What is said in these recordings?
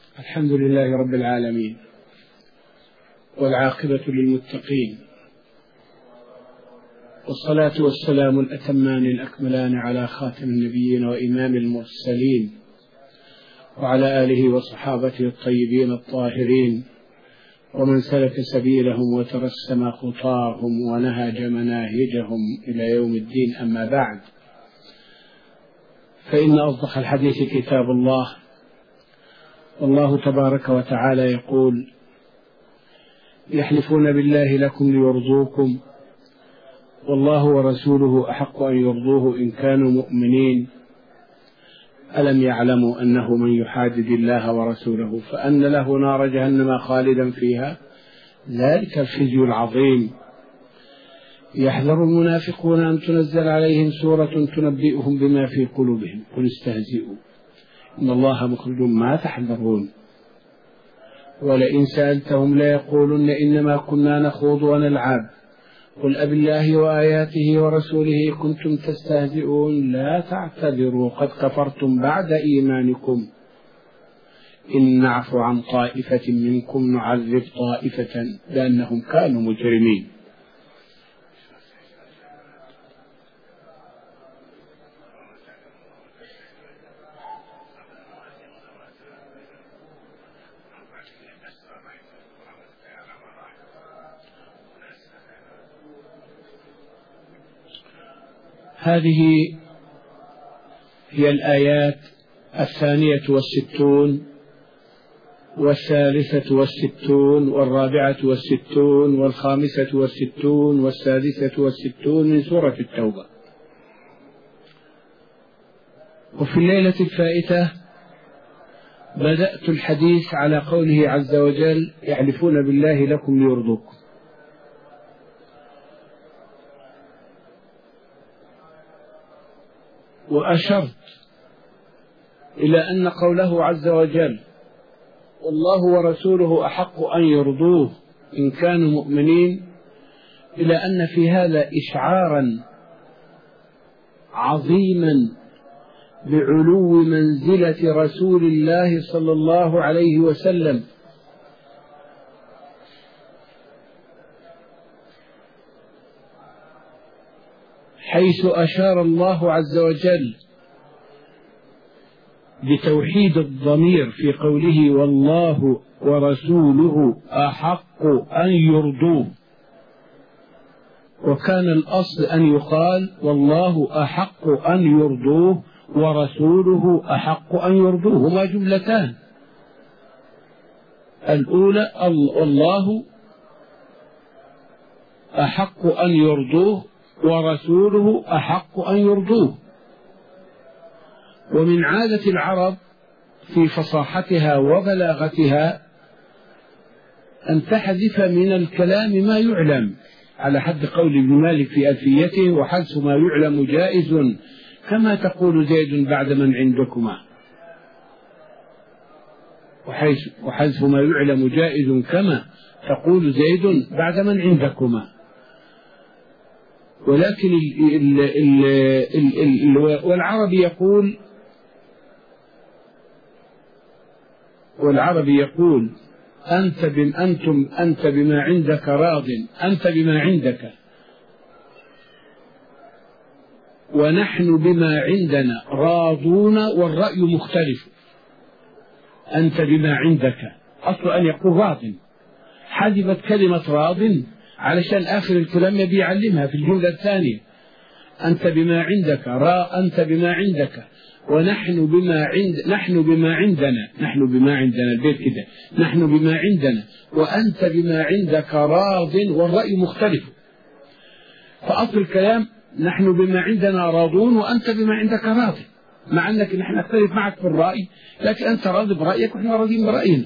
الحمد لله رب العالمين، والعاقبة للمتقين، والصلاة والسلام الأتمان الأكملان على خاتم النبيين وإمام المرسلين، وعلى آله وصحابته الطيبين الطاهرين، ومن سلك سبيلهم وترسم خطاهم ونهج مناهجهم إلى يوم الدين. أما بعد، فإن أصدق الحديث كتاب الله، والله تبارك وتعالى يقول: يحلفون بالله لكم ليرضوكم والله ورسوله أحق أن يرضوه إن كانوا مؤمنين، ألم يعلموا أنه من يحادد الله ورسوله فأن له نار جهنم خالدا فيها، ذلك الخزي العظيم. يحذر المنافقون أن تنزل عليهم سورة تنبئهم بما في قلوبهم، قل استهزئوا إن الله مخرج ما تحذرون. ولئن سألتهم ليقولن إنما كنا نخوض ونلعب، قل أبالله وآياته ورسوله كنتم تستهزئون لا تعتذروا قد كفرتم بعد إيمانكم إن نعفو عن طائفة منكم نعذب طائفة لأنهم كانوا مجرمين. هذه هي الآيات 62 والثالثة 64 والرابعة 65 والسادسة من سورة التوبة. وفي الليلة الفائتة بدأت الحديث على قوله عز وجل: يحلفون بالله لكم ليرضوكم. وأشرت إلى أن قوله عز وجل والله ورسوله أحق أن يرضوه إن كانوا مؤمنين، إلى أن في هذا إشعارا عظيما بعلو منزلة رسول الله صلى الله عليه وسلم، حيث أشار الله عز وجل بتوحيد الضمير في قوله والله ورسوله أحق أن يرضوه، وكان الأصل أن يقال والله أحق أن يرضوه ورسوله أحق أن يرضوه، هما جملتان. الأولى الله أحق أن يرضوه ورسوله أحق أن يرضوه. ومن عادة العرب في فصاحتها وبلاغتها أن تحذف من الكلام ما يعلم، على حد قول ابن مالك في ألفيته: وحذف ما يعلم جائز كما تقول زيد بعد من عندكما. وحذف ما يعلم جائز كما تقول زيد بعد من عندكما. ولكن والعربي يقول أنت بما عندك راض، أنت بما عندك، ونحن بما عندنا راضون والرأي مختلف. أنت بما عندك أصل أن يقول راض، حذفت كلمة راض علشان آخر الكلام يبي يعلمها في الجملة الثانية. أنت بما عندك أنت بما عندك ونحن بما عندنا البيت كده، نحن بما عندنا وأنت بما عندك راض والرأي مختلف. فأصل الكلام نحن بما عندنا راضون وأنت بما عندك راض، مع أنك نحن نختلف معك في الرأي، لكن أنت راضي برأيك ونحن راضين برأينا،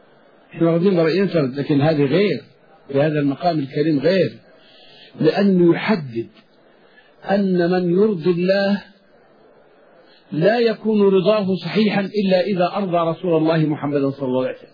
لكن هذه غير، في هذا المقام الكريم غير، لأنه يحدد أن من يرضي الله لا يكون رضاه صحيحا إلا إذا أرضى رسول الله محمد صلى الله عليه وسلم،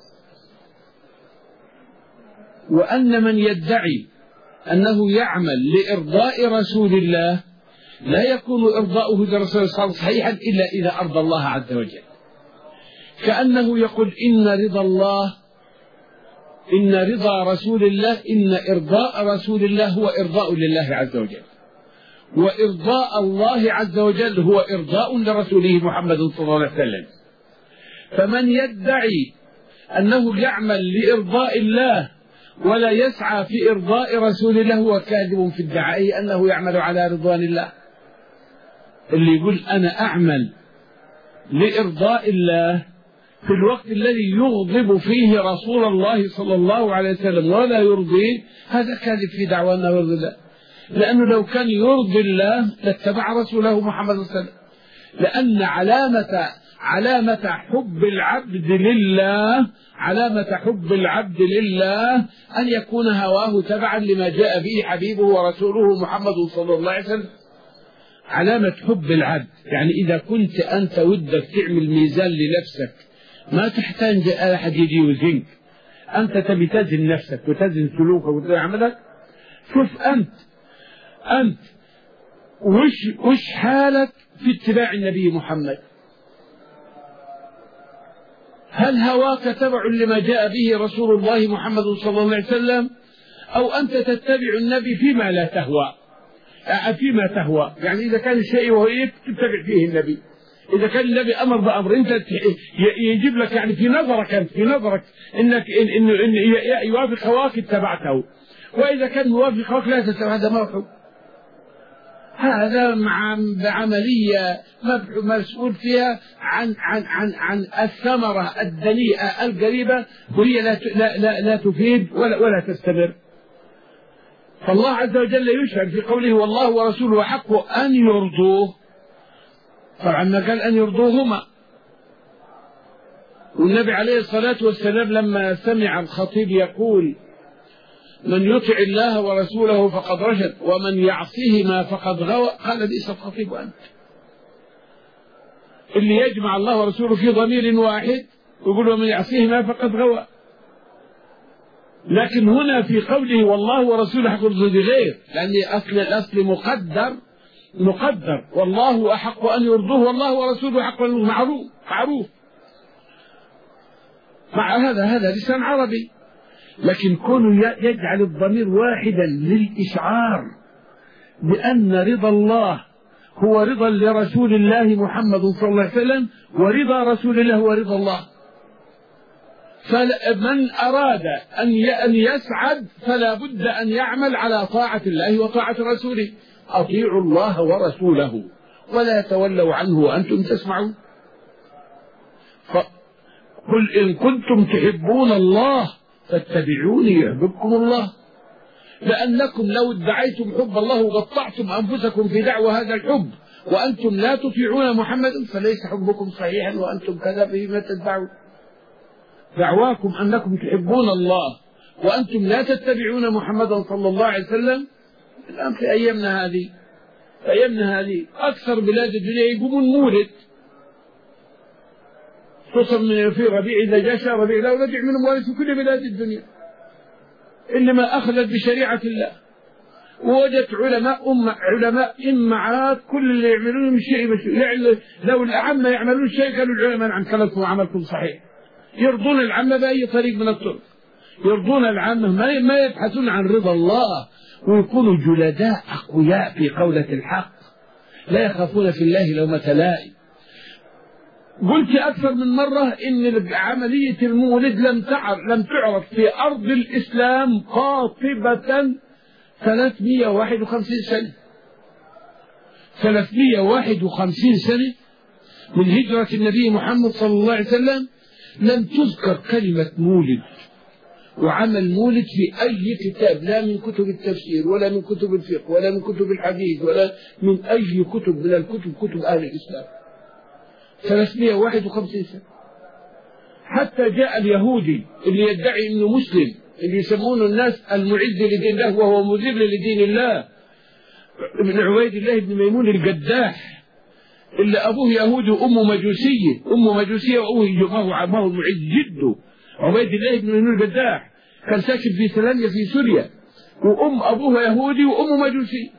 وأن من يدعي أنه يعمل لإرضاء رسول الله لا يكون إرضاؤه لرسول الله صحيحا إلا إذا أرضى الله عز وجل. كأنه يقول إن رضا الله، إن رضا رسول الله، إن إرضاء رسول الله هو إرضاء لله عز وجل، وإرضاء الله عز وجل هو إرضاء لرسوله محمد صلى الله عليه وسلم. فمن يدعي أنه يعمل لإرضاء الله ولا يسعى في إرضاء رسول الله هو كاذب في ادعائه أنه يعمل على رضوان الله. اللي يقول أنا أعمل لإرضاء الله في الوقت الذي يغضب فيه رسول الله صلى الله عليه وسلم ولا يرضيه، هذا كاذب في دعوى أنه يرضي الله، لأنه لو كان يرضي الله لاتبع رسوله محمد صلى الله عليه وسلم. لأن علامة حب العبد لله، علامة حب العبد لله أن يكون هواه تبعا لما جاء به حبيبه ورسوله محمد صلى الله عليه وسلم. علامة حب العبد يعني إذا كنت أنت ودك تعمل ميزان لنفسك ما تحتاج أحد يجي يوزنك، أنت تبي تزن نفسك وتزن سلوكك وتزن عملك. شوف أنت وش حالك في اتباع النبي محمد؟ هل هواك تبع لما جاء به رسول الله محمد صلى الله عليه وسلم، أو أنت تتبع النبي فيما لا تهوى، فيما تهوى؟ يعني إذا كان الشيء وهيك تتبع فيه النبي، إذا كان النبي أمر بأمر أنت يجيب لك يعني في نظرك إنك إن يوافق هواك اتبعته، وإذا كان موافق هواك لا تتبع، هذا موحد. هذا مع عملية مسؤول فيها عن الثمرة الدنيئة القريبة، وهي لا تفيد ولا تستمر. فالله عز وجل يشهد في قوله والله ورسوله حق أن يرضوه، طبعا ما قال أن يرضوهما. والنبي عليه الصلاة والسلام لما سمع الخطيب يقول من يطع الله ورسوله فقد رشد ومن يعصيهما فقد غوى، قال بئس الخطيب أنت. اللي يجمع الله ورسوله في ضمير واحد يقول ومن يعصيهما فقد غوى، لكن هنا في قوله والله ورسوله حق بغير، لأن الأصل مقدر والله أحق أن يرضوه والله ورسوله حق أن معروف مع هذا لسان عربي، لكن كونه يجعل الضمير واحدا للإشعار بأن رضا الله هو رضا لرسول الله محمد صلى الله عليه وسلم، ورضا رسول الله هو رضا الله. فمن أراد أن يسعد فلا بد أن يعمل على طاعة الله وطاعة رسوله. أطيعوا الله ورسوله ولا تولوا عنه وأنتم تسمعون. قل إن كنتم تحبون الله فاتبعوني يحببكم الله، لأنكم لو ادعيتم حب الله وقطعتم أنفسكم في دعوى هذا الحب وأنتم لا تطيعون محمدا فليس حبكم صحيحا وأنتم كذا بما تدعون. دعواكم أنكم تحبون الله وأنتم لا تتبعون محمدا صلى الله عليه وسلم. الآن في أيامنا هذه أكثر بلاد الدنيا يقومون مولد، خصوصا من في ربيع إذا جاء شهر ربيع لا رجع من مولد في كل بلاد الدنيا، إنما أخذت بشريعة الله. ووجدت علماء إمعات كل اللي يعملون شيء لو الأعمة يعملون شيء قالوا العلماء نعم كلامكم وعملكم صحيح. يرضون العامة بأي طريق من الطرق، يرضون العامة ما يبحثون عن رضا الله، ويكونوا جلداء أقوياء في قولة الحق لا يخافون في الله لومة لائم. قلت أكثر من مرة إن عملية المولد لم تعرف في أرض الإسلام قاطبة 351 سنة. 351 سنة من هجرة النبي محمد صلى الله عليه وسلم لم تذكر كلمة مولد وعمل مولد في أي كتاب، لا من كتب التفسير ولا من كتب الفقه ولا من كتب الحديث ولا من أي كتب من الكتب كتب أهل الإسلام. 351 سنة. حتى جاء اليهودي اللي يدعي أنه مسلم اللي يسمونه الناس المعز لدين الله وهو مذل لدين الله، ابن عبيد الله بن ميمون القداح اللي أبوه يهودي وأمه مجوسية وأبوه ما هو معز جده. عبيد الله بن ميمون القداح كان ساكن في سلانيا في سوريا، أبوه يهودي وأمه مجوسي،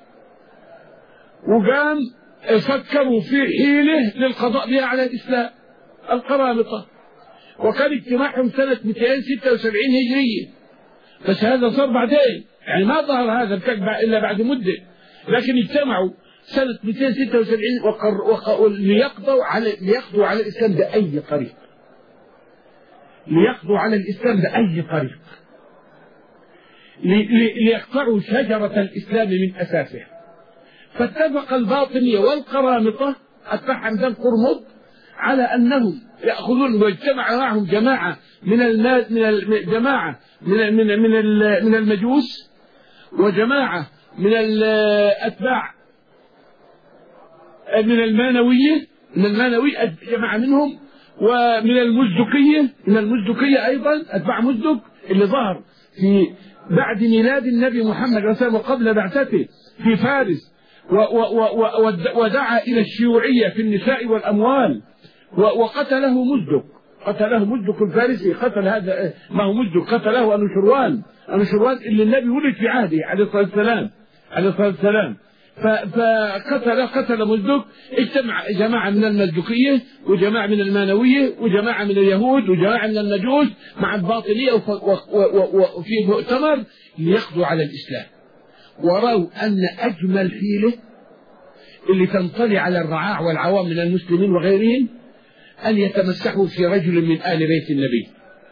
وقام فكروا في حيلة للقضاء بها على الإسلام. القرامطة وكان اجتماعهم سنة 276 هجرية، بس هذا صار بعدين، يعني ما ظهر هذا الكذب إلا بعد مدة، لكن اجتمعوا سنة 276 ليقضوا على الإسلام بأي طريق، ليقضوا على الإسلام بأي طريق، ليقطعوا شجرة الإسلام من أساسها. فاتفق الباطنية والقرامطة أتباع حمدان قرمط على أنهم يأخذون، واجتمع معهم جماعة من المجوس، وجماعة من الأتباع من المانوية جماعة منهم، ومن المزدكية أيضا أتباع مزدك اللي ظهر في بعد ميلاد النبي محمد صلى الله عليه وسلم وقبل بعثته في فارس، ودعا إلى الشيوعية في النساء والأموال، وقتله مزدك الفارسي، قتل هذا ما هو مزدك، قتله أنوشروان اللي النبي ولد في عهده عليه الصلاة والسلام. فقتل مزدك. اجتمع جماعة من المزدكية وجماعة من المانوية وجماعة من اليهود وجماعة من المجوس مع الباطنية وفي مؤتمر ليقضوا على الإسلام، ورأوا أن أجمل حيلة اللي تنطلي على الرعاع والعوام من المسلمين وغيرهم أن يتمسحوا في رجل من آل بيت النبي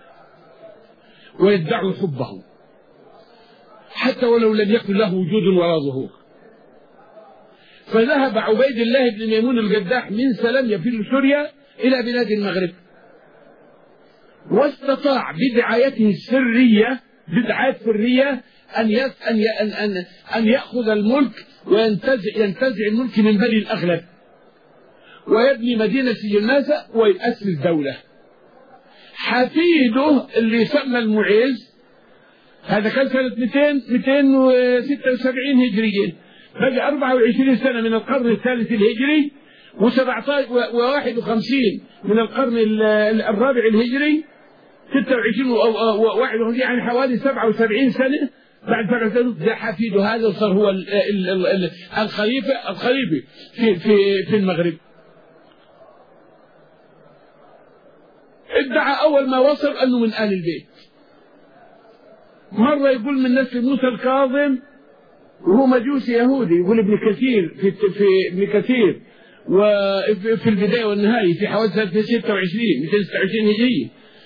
ويدعوا حبه حتى ولو لم يكن له وجود ولا ظهور. فذهب عبيد الله بن ميمون القداح من سلمية في سوريا إلى بلاد المغرب، واستطاع بدعايته السرية أن يأخذ الملك وينتزع الملك من بني الأغلب ويبني مدينة سجناسة ويأسس دولة. حفيده اللي سمى المعز هذا كان سنة 276 هجرية، بقى 24 سنة من القرن الثالث الهجري و51 من القرن الرابع الهجري، 26 و51 يعني حوالي 77 سنة. بعد 7 سنوات ده حفيده هذا وصار هو الخليفة في المغرب. ادعى أول ما وصل أنه من آل البيت. مرة يقول من نسل موسى الكاظم وهو مجوسي يهودي، يقول ابن كثير في ابن كثير وفي البداية والنهاية في حوالي 226 هجرية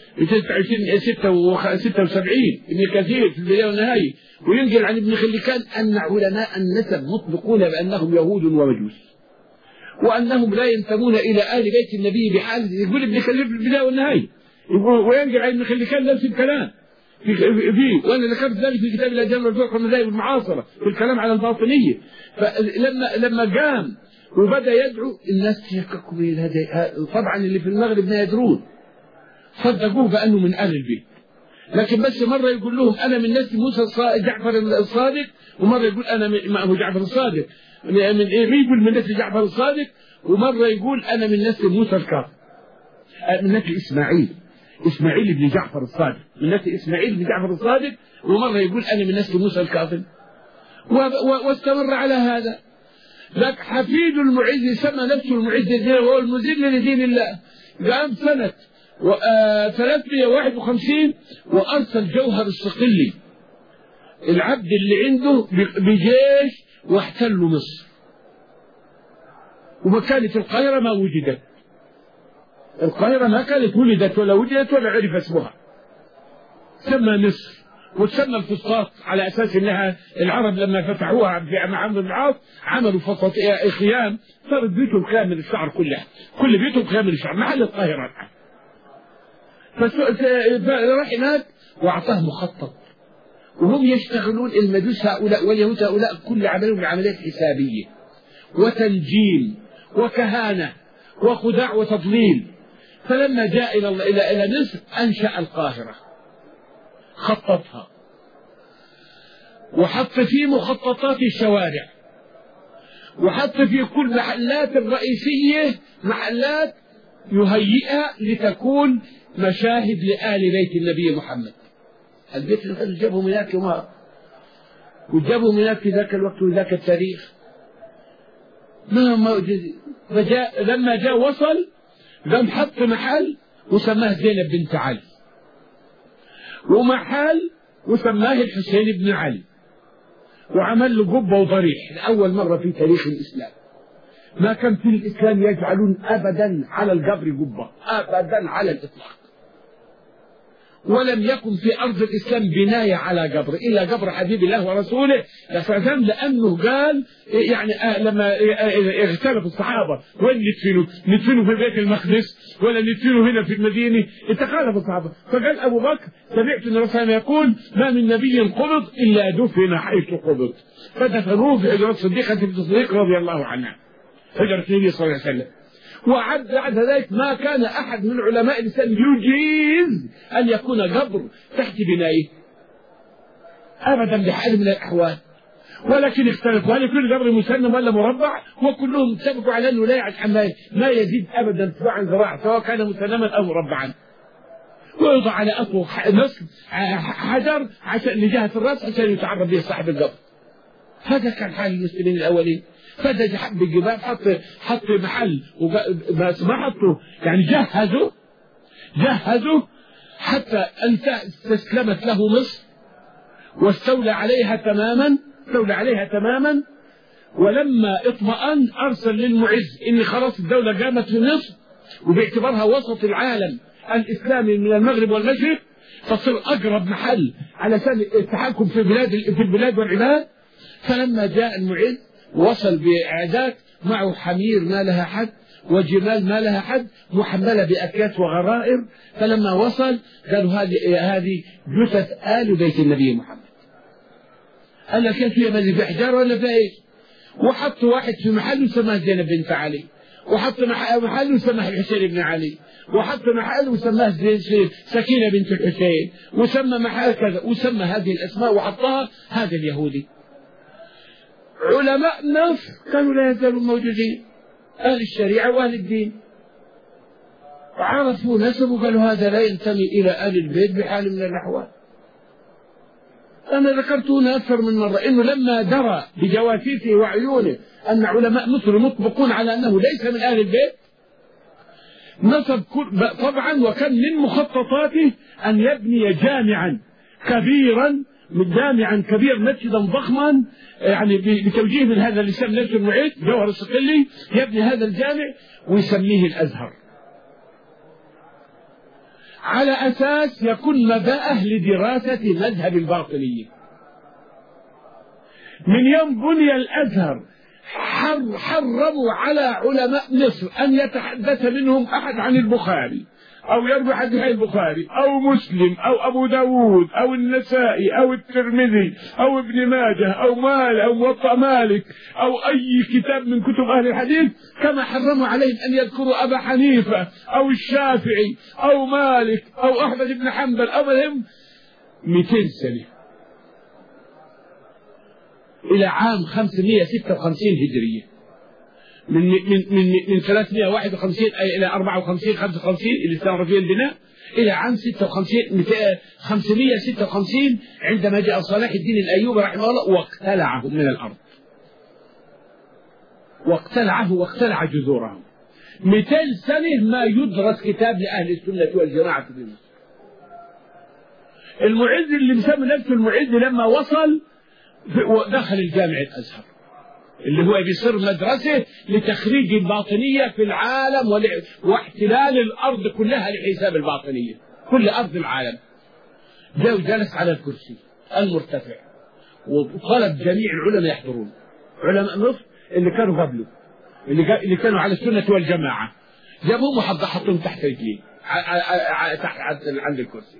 226 ابن كثير في البداية والنهاية، وينقل عن ابن خلكان أن علماء النسب مطلقون بأنهم يهود ومجوس وأنهم لا ينتمون إلى آل بيت النبي بحال. يقول ابن كثير في البداية والنهاية، وينقل عن ابن خلكان نفس الكلام فيه، وأنا ذكرت ذلك في كتاب الأديان والفقه والمذاهب المعاصرة في الكلام على الباطنية. فلما قام وبدأ يدعو الناس يشككوا به، طبعا اللي في المغرب ما يدرون، صدقوه بأنه من آل البيت، لكن بس مرة يقول لهم أنا من نسل موسى جعفر الصادق، ومرة يقول أنا ما هو جعفر الصادق من يقول من نسل جعفر الصادق، ومرة يقول أنا من نسل موسى الكاظم، من نسل إسماعيل بن جعفر الصادق، من نسل إسماعيل بن جعفر الصادق، ومرة يقول أنا من نسل موسى الكاظم، واستمر على هذا. لك حفيد المعز سمى نفسه المعز وهو المذل لدين الله، قام سنة 351 وأرسل جوهر الصقلي العبد اللي عنده بجيش واحتلوا مصر، ومكانة القاهرة ما وجدت، القاهرة ما كانت ولدت ولا وجدت ولا عرف اسمها، سمى مصر وتسمى الفسطاط على أساس أنها العرب لما فتحوها مع عمرو بن العاص عملوا فسطاط خيام، صارت بيوتهم خيام من الشعر كلها، كل بيوتهم خيام من الشعر محل القاهرة. فراح هناك وأعطاه مخطط، وهم يشتغلون المجوس هؤلاء واليهود هؤلاء كل عملهم بعمليات حسابية وتنجيم وكهانة وخداع وتضليل. فلما جاء إلى مصر أنشأ القاهرة، خططها وحط في مخططات الشوارع، وحط في كل محلات الرئيسية محلات يهيئها لتكون مشاهد لآل بيت النبي محمد. البيت اللي جابهم هناك وجابهم هناك في ذاك الوقت وذاك التاريخ لما جاء وصل قام حط محل وسماه زينب بنت علي، ومحل وسماه الحسين بن علي، وعمل له قبة وضريح لأول مرة في تاريخ الإسلام. ما كان في الإسلام يجعلون أبدا على القبر قبة أبدا على الإطلاق، ولم يكن في أرض الإسلام بناية على قبر إلا قبر حبيب الله ورسوله صلى الله عليه وسلم، لأنه قال يعني لما اختلف الصحابة وين ندفنوا في بيت المقدس ولا ندفنوا هنا في المدينة، تخالف الصحابة، فقال أبو بكر سمعت أن الرسول يقول ما من نبي قبض إلا دفن حيث قبض، فدفنوه في حجرة صديقة بنت الصديق رضي الله عنها، حجرة النبي صلى الله عليه وسلم. وعد بعد ذلك ما كان أحد من علماء الإسلام يجيز أن يكون قبر تحت بنائه أبدا بحال من الأحوال، ولكن اختلفوا هل يكون قبر مسنم ولا مربع، وكلهم اتفقوا على أنه لا يعد ما يزيد أبدا ارتفاعا ذراع سواء كان مسنما أو مربعا، ويوضع على أطول نصب حجر عشان لجهة الرأس عشان يتعرض به صاحب القبر. هذا كان حال المسلمين الأولين. فده حب الجبال حط محل بس ما حطوا يعني جهزوا حتى أنت استسلمت له مصر واستولى عليها تماما. ولما اطمأن أرسل للمعز إن خلاص الدولة قامت في مصر وباعتبارها وسط العالم الإسلامي من المغرب والمشرق، فصير أقرب محل علشان التحكم في البلاد والعباد. فلما جاء المعز وصل بإعداد معه حمير ما لها حد وجمال ما لها حد محملة بأكياس وغرائر. فلما وصل قالوا هذه جثث آل بيت النبي محمد. قال لك كيف هي في حجارة ولا في ايش؟ وحط واحد في محل وسماه زينب بنت علي، وحط محل وسماه الحسين بن علي، وحط محل وسماه سكينة بنت الحسين، وسمى محل كذا وسمى هذه الأسماء وحطها هذا اليهودي. علماء مصر كانوا لا يزالون موجودين، أهل الشريعة وأهل الدين، عرفوا نسبه وقالوا هذا لا ينتمي إلى أهل البيت بحال من الأحوال. أنا ذكرت هنا أكثر من مرة إنه لما درى بجواسيسه وعيونه أن علماء مصر مطبقون على أنه ليس من أهل البيت، نصب طبعا، وكان من مخططاته أن يبني جامعا كبير مسجدا ضخما، يعني بتوجيه من هذا الإسلام نفسه المعيد جوهر الصقلي، يبني هذا الجامع ويسميه الأزهر على أساس يكون مباء لدراسة مذهب الباطنية. من يوم بني الأزهر حرموا على علماء مصر أن يتحدث منهم أحد عن البخاري أو يروي حديث البخاري أو مسلم أو أبو داود أو النسائي أو الترمذي أو ابن ماجه أو موطأ مالك أو أي كتاب من كتب أهل الحديث، كما حرموا عليهم أن يذكروا أبا حنيفة أو الشافعي أو مالك أو أحمد بن حنبل أو مهم 200 سنة إلى عام 556 هجرية. من 351 إلى 54 55 اللي استمر فيه البناء إلى عام 556 عندما جاء صلاح الدين الأيوبي رحمه الله واقتلعه من الأرض، واقتلع جذوره. 200 سنة ما يدرس كتاب لأهل السنة والجماعة في مصر. المعز اللي مسمى نفسه المعز لما وصل دخل الجامع الأزهر اللي هو بيصير مدرسة لتخريج الباطنية في العالم واحتلال الأرض كلها لحساب الباطنية، كل أرض العالم. جاء وجلس على الكرسي المرتفع وطلب جميع العلماء يحضرون، علماء مصر اللي كانوا قبله اللي كانوا على السنة والجماعة، جابوهم وحطهم تحت رجليه تحت عند الكرسي،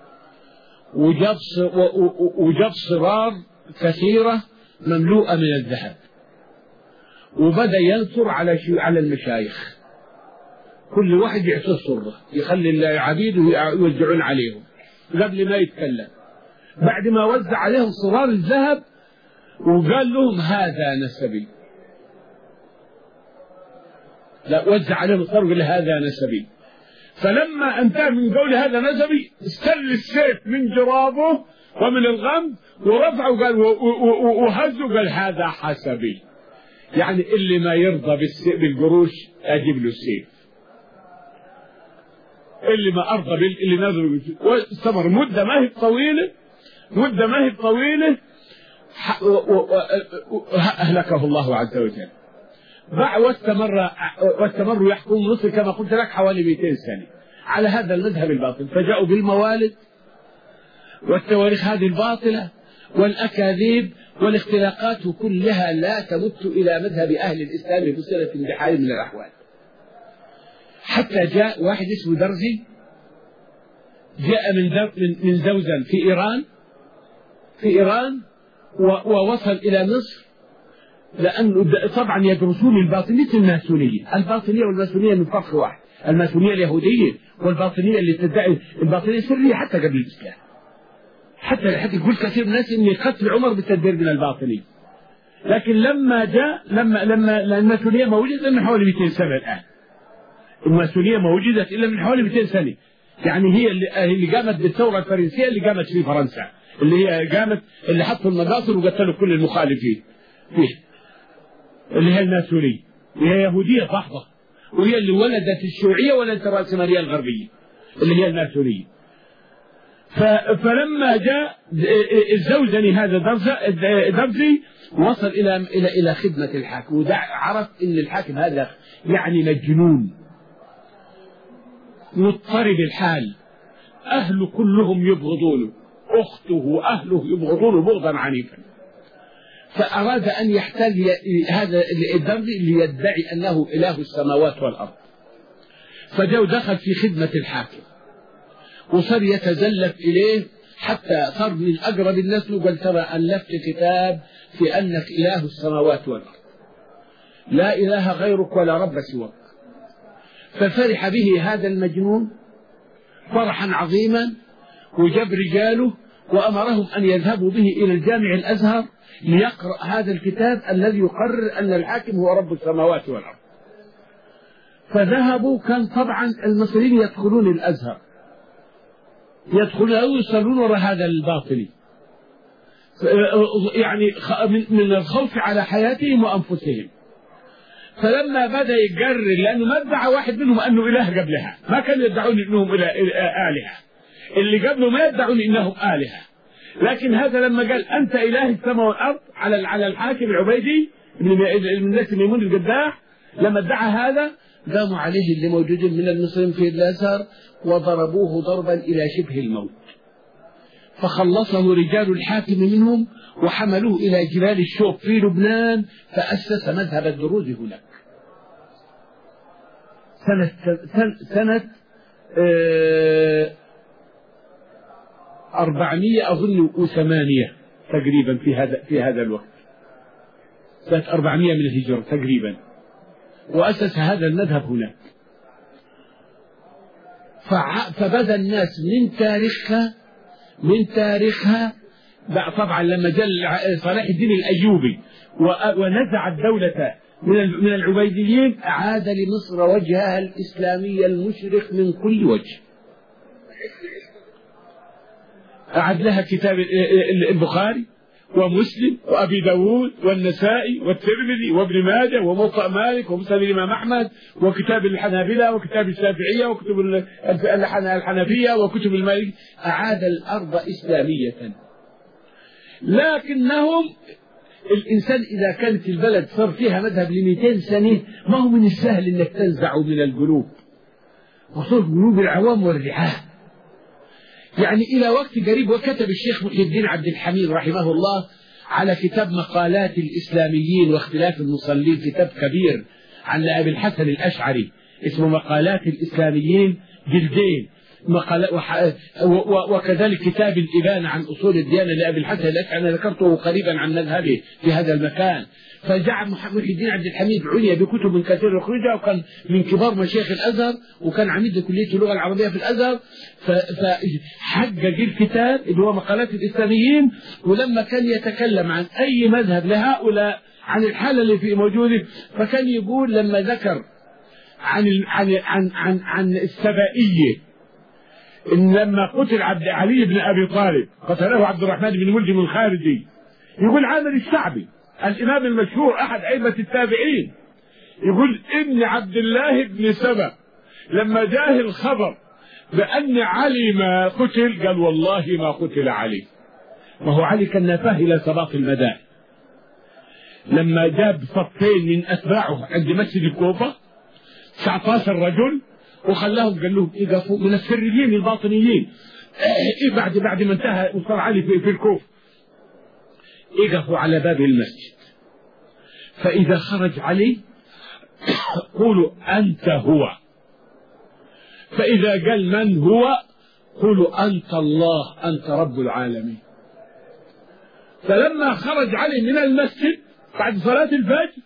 وجاب صرار كثيرة مملوءة من الذهب، وبدأ ينصر على المشايخ، كل واحد يعطيه صرة يخلي العبيد ويوزعون عليهم قبل ما يتكلم. بعد ما وزع عليهم صرار الذهب وقال لهم هذا نسبي، لا وزع عليهم صرار وقال هذا نسبي. فلما انتهى من قول هذا نسبي استل السيف من جرابه ومن الغم ورفعه وقال وهزه قال هذا حسبي، يعني اللي ما يرضى بالقروش اجيب له السيف. اللي ما أرضى اللي نازل واستمر مدة ما هي طويلة أهلكه الله عز وجل. واستمروا يحكمون مصر كما قلت لك حوالي 200 سنة على هذا المذهب الباطل، فجاءوا بالموالد والتواريخ هذه الباطلة والأكاذيب والاختلاقات كلها لا تمت إلى مذهب أهل الإسلام بصلة بحال من الأحوال. حتى جاء واحد اسمه درزي، جاء من زوزن في إيران ووصل إلى مصر، لأنه طبعا يدرسون الباطنية الماسونية. الباطنية والماسونية من فرق واحد، الماسونية اليهودية والباطنية اللي تدعي الباطنية السرية حتى قبل الإسلام. حتى يقول كثير من الناس إن قتل عمر بالتدبير من الباطنية، لكن لما الماسونية ما وجدت من حوالي 200 سنة الآن. الماسونية ما وجدت إلا من حوالي 200 سنة، يعني هي اللي قامت بالثورة الفرنسية اللي قامت في فرنسا، اللي هي قامت اللي حطوا المناصر وقتلوا كل المخالفين فيه، اللي هي الماسونية، وهي يهودية بحضة، وهي اللي ولدت الشيوعية ولدت الرأسمالية الغربية اللي هي الماسونية. فلما جاء الزوزني هذا درزي وصل إلى خدمة الحاكم، وده عرف إن الحاكم هذا يعني مجنون مضطرب الحال، أهله كلهم يبغضونه، أخته وأهله يبغضونه بغضا عنيفا. فأراد أن يحتل هذا الدرزي ليدعي أنه إله السماوات والأرض، فجاء دخل في خدمة الحاكم وصار يتزلف إليه حتى صار من أقرب الناس له، قال ترى ألفت كتاب في أنك إله السماوات والأرض، لا إله غيرك ولا رب سواك. ففرح به هذا المجنون فرحا عظيما، وجاب رجاله وأمرهم أن يذهبوا به إلى الجامع الأزهر ليقرأ هذا الكتاب الذي يقرر أن الحاكم هو رب السماوات والأرض. فذهبوا، كان طبعا المصريين يدخلون الأزهر، يدخلون أو يصلون وراء هذا الباطل، يعني من الخوف على حياتهم وأنفسهم. فلما بدأ يقرر، لأنه ما ادعى واحد منهم أنه إله قبلها، ما كانوا يدعون أنهم آلهة، اللي قبله ما يدعون أنهم آلهة، لكن هذا لما قال أنت إله السماء والأرض على الحاكم العبيدي من الناس ميمون القداح، لما ادعى هذا قاموا عليه اللي موجودين من المسلمين في الأزهر وضربوه ضربا إلى شبه الموت، فخلصه رجال الحاكم منهم وحملوه إلى جبال الشوق في لبنان، فأسس مذهب الدروز هناك سنة 408 تقريبا في هذا الوقت، سنة 400 من الهجرة تقريبا، وأسس هذا المذهب هناك. فبدأ الناس من تاريخها طبعا لما جاء صلاح الدين الأيوبي ونزع الدولة من العبيديين، أعاد لمصر وجهها الإسلامي المشرق من كل وجه، أعاد لها كتاب البخاري ومسلم وأبي داود والنسائي والترمذي وابن ماجه وموطأ مالك ومسند الإمام أحمد وكتاب الحنابلة وكتاب الشافعية وكتب الحنفية وكتب المالك، أعاد الأرض إسلامية. لكنهم الإنسان إذا كانت البلد صار فيها مذهب ل200 سنة، ما هو من السهل أنك تنزعه من القلوب، وصول قلوب العوام والرعاة. يعني إلى وقت قريب وكتب الشيخ محي الدين عبد الحميد رحمه الله على كتاب مقالات الإسلاميين واختلاف المصلين، كتاب كبير عن أبي الحسن الأشعري اسمه مقالات الإسلاميين جلدين، وكذلك كتاب الإبانة عن أصول الديانة لأبي الحسن الأشعري، أنا ذكرته قريبا عن مذهبه في هذا المكان. فجعل محي الدين عبد الحميد عني بكتب كثيرة يخرجها، وكان من كبار مشايخ الأزهر، وكان عميد كلية اللغة العربية في الأزهر، فحقق الكتاب اللي هو مقالات الإسلاميين. ولما كان يتكلم عن أي مذهب لهؤلاء عن الحالة اللي في موجودة، فكان يقول لما ذكر عن السبائية، إن لما قتل علي بن أبي طالب قتله عبد الرحمن بن ملجم الخارجي، يقول عامر الشعبي الإمام المشهور أحد أئمة التابعين، يقول إن عبد الله بن سبأ لما جاه الخبر بأن علي ما قتل؟ قال والله ما قتل علي. ما هو علي كان نفاه إلى سباق المدائن لما جاب صفين من أتباعه عند مسجد الكوفة 19 رجل وخلاهم قال لهم اقفوا من السريين الباطنيين بعد ما انتهى وصار علي في الكوفة اقفوا على باب المسجد، فإذا خرج علي قولوا أنت هو، فإذا قال من هو قولوا أنت الله أنت رب العالمين. فلما خرج علي من المسجد بعد صلاة الفجر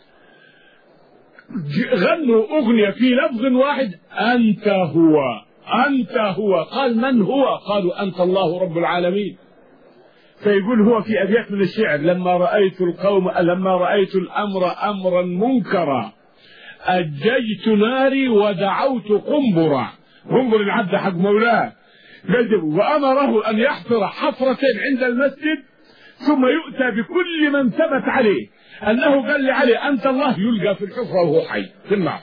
غنوا أغنية في لفظ واحد أنت هو أنت هو. قال من هو؟ قالوا أنت الله رب العالمين. فيقول هو في أبيات من الشعر لما رأيت الأمر أمرا منكرا أججت ناري ودعوت قنبرا. قنبر العبد حق مولاه وأمره أن يحفر حفرة عند المسجد ثم يؤتى بكل من ثبت عليه أنه قال لعلي أنت الله يلقى في الحفرة وهو حي في النار.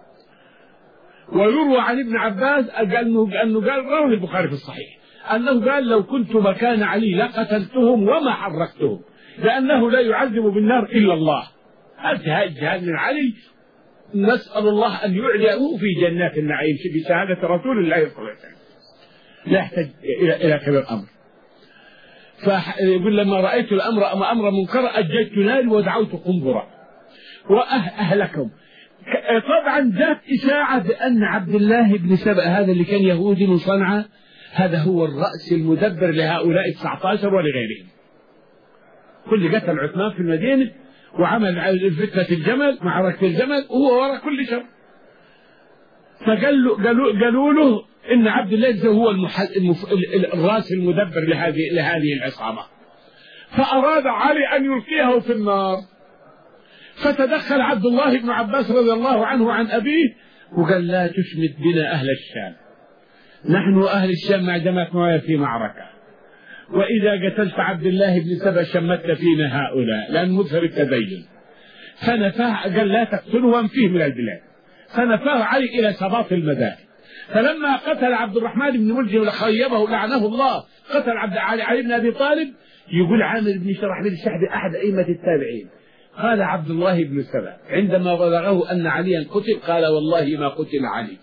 ويروى عن ابن عباس أنه قال رواه البخاري في الصحيح أنه قال لو كنت مكان علي لقتلتهم وما حركتهم لأنه لا يعذب بالنار إلا الله. هذا من علي نسأل الله أن يعليه في جنات النعيم بشهادة رسول الله صلى الله عليه وسلم لا يحتاج إلى كبير أمر. فيقول لما رأيت الأمر أمر منكر أججت ناري ودعوت قنبرا وأهلكهم. طبعا جاءت إشاعة بأن عبد الله بن سبأ هذا اللي كان يهودي من صنعاء هذا هو الرأس المدبر لهؤلاء 19 ولغيرهم. كل قتل عثمان في المدينة وعمل فتنة الجمل معركة الجمل وهو وراء كل شر. فقالوا له إن عبد الله هو الرأس المدبر لهذه العصابة. فأراد علي أن يلقيه في النار فتدخل عبد الله بن عباس رضي الله عنه عن أبيه وقال لا تشمت بنا أهل الشام، نحن أهل الشام مع جماعة معاوية في معركة، وإذا قتلت عبد الله بن سبأ شمتت فينا هؤلاء لأن مظهر التدين. فنفاه قال لا تقتله وانفيه من البلاد. فنفاه علي إلى سباط المدائن. فلما قتل عبد الرحمن بن ملجم خيبه لعنه الله قتل علي بن أبي طالب يقول عامر بن شرحبيل الشعبي أحد أئمة التابعين قال عبد الله بن سبأ عندما بلغه أن عليا قتل قال والله ما قتل علي،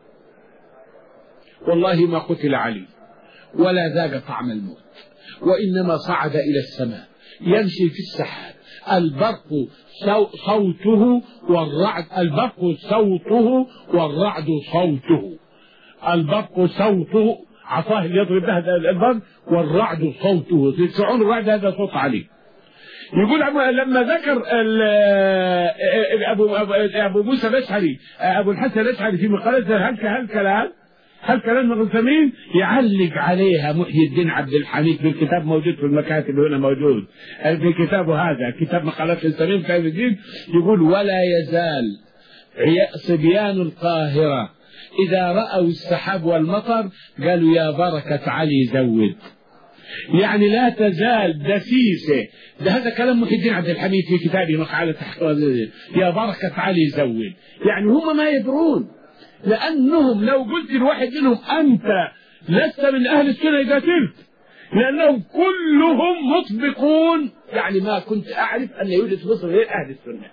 والله ما قتل علي ولا ذاق طعم الموت، وإنما صعد إلى السماء يمشي في السحاب البرق صوته والرعد، البرق صوته والرعد صوته، البرق صوته عصاه اللي يضرب به البرق والرعد صوته. تسمعون الرعد هذا صوت علي. يقول لما ذكر أبو موسى الأشعري أبو الحسن الأشعري في مقالته هل كلام الغسامين يعلق عليها محي الدين عبد الحميد في الكتاب موجود في المكاتب هنا موجود في كتابه هذا كتاب مقالات الغسامين في الدين. يقول ولا يزال صبيان القاهرة إذا رأوا السحاب والمطر قالوا يا بركة علي زود، يعني لا تزال دسيسة. هذا كلام محي الدين عبد الحميد في كتابه مقالة يا بركة علي زود، يعني هم ما يدرون لأنهم لو قلت لواحد منهم أنت لست من أهل السنة قتلت، لأنهم كلهم مطبقون، يعني ما كنت أعرف أن يوجد في مصر غير أهل السنة.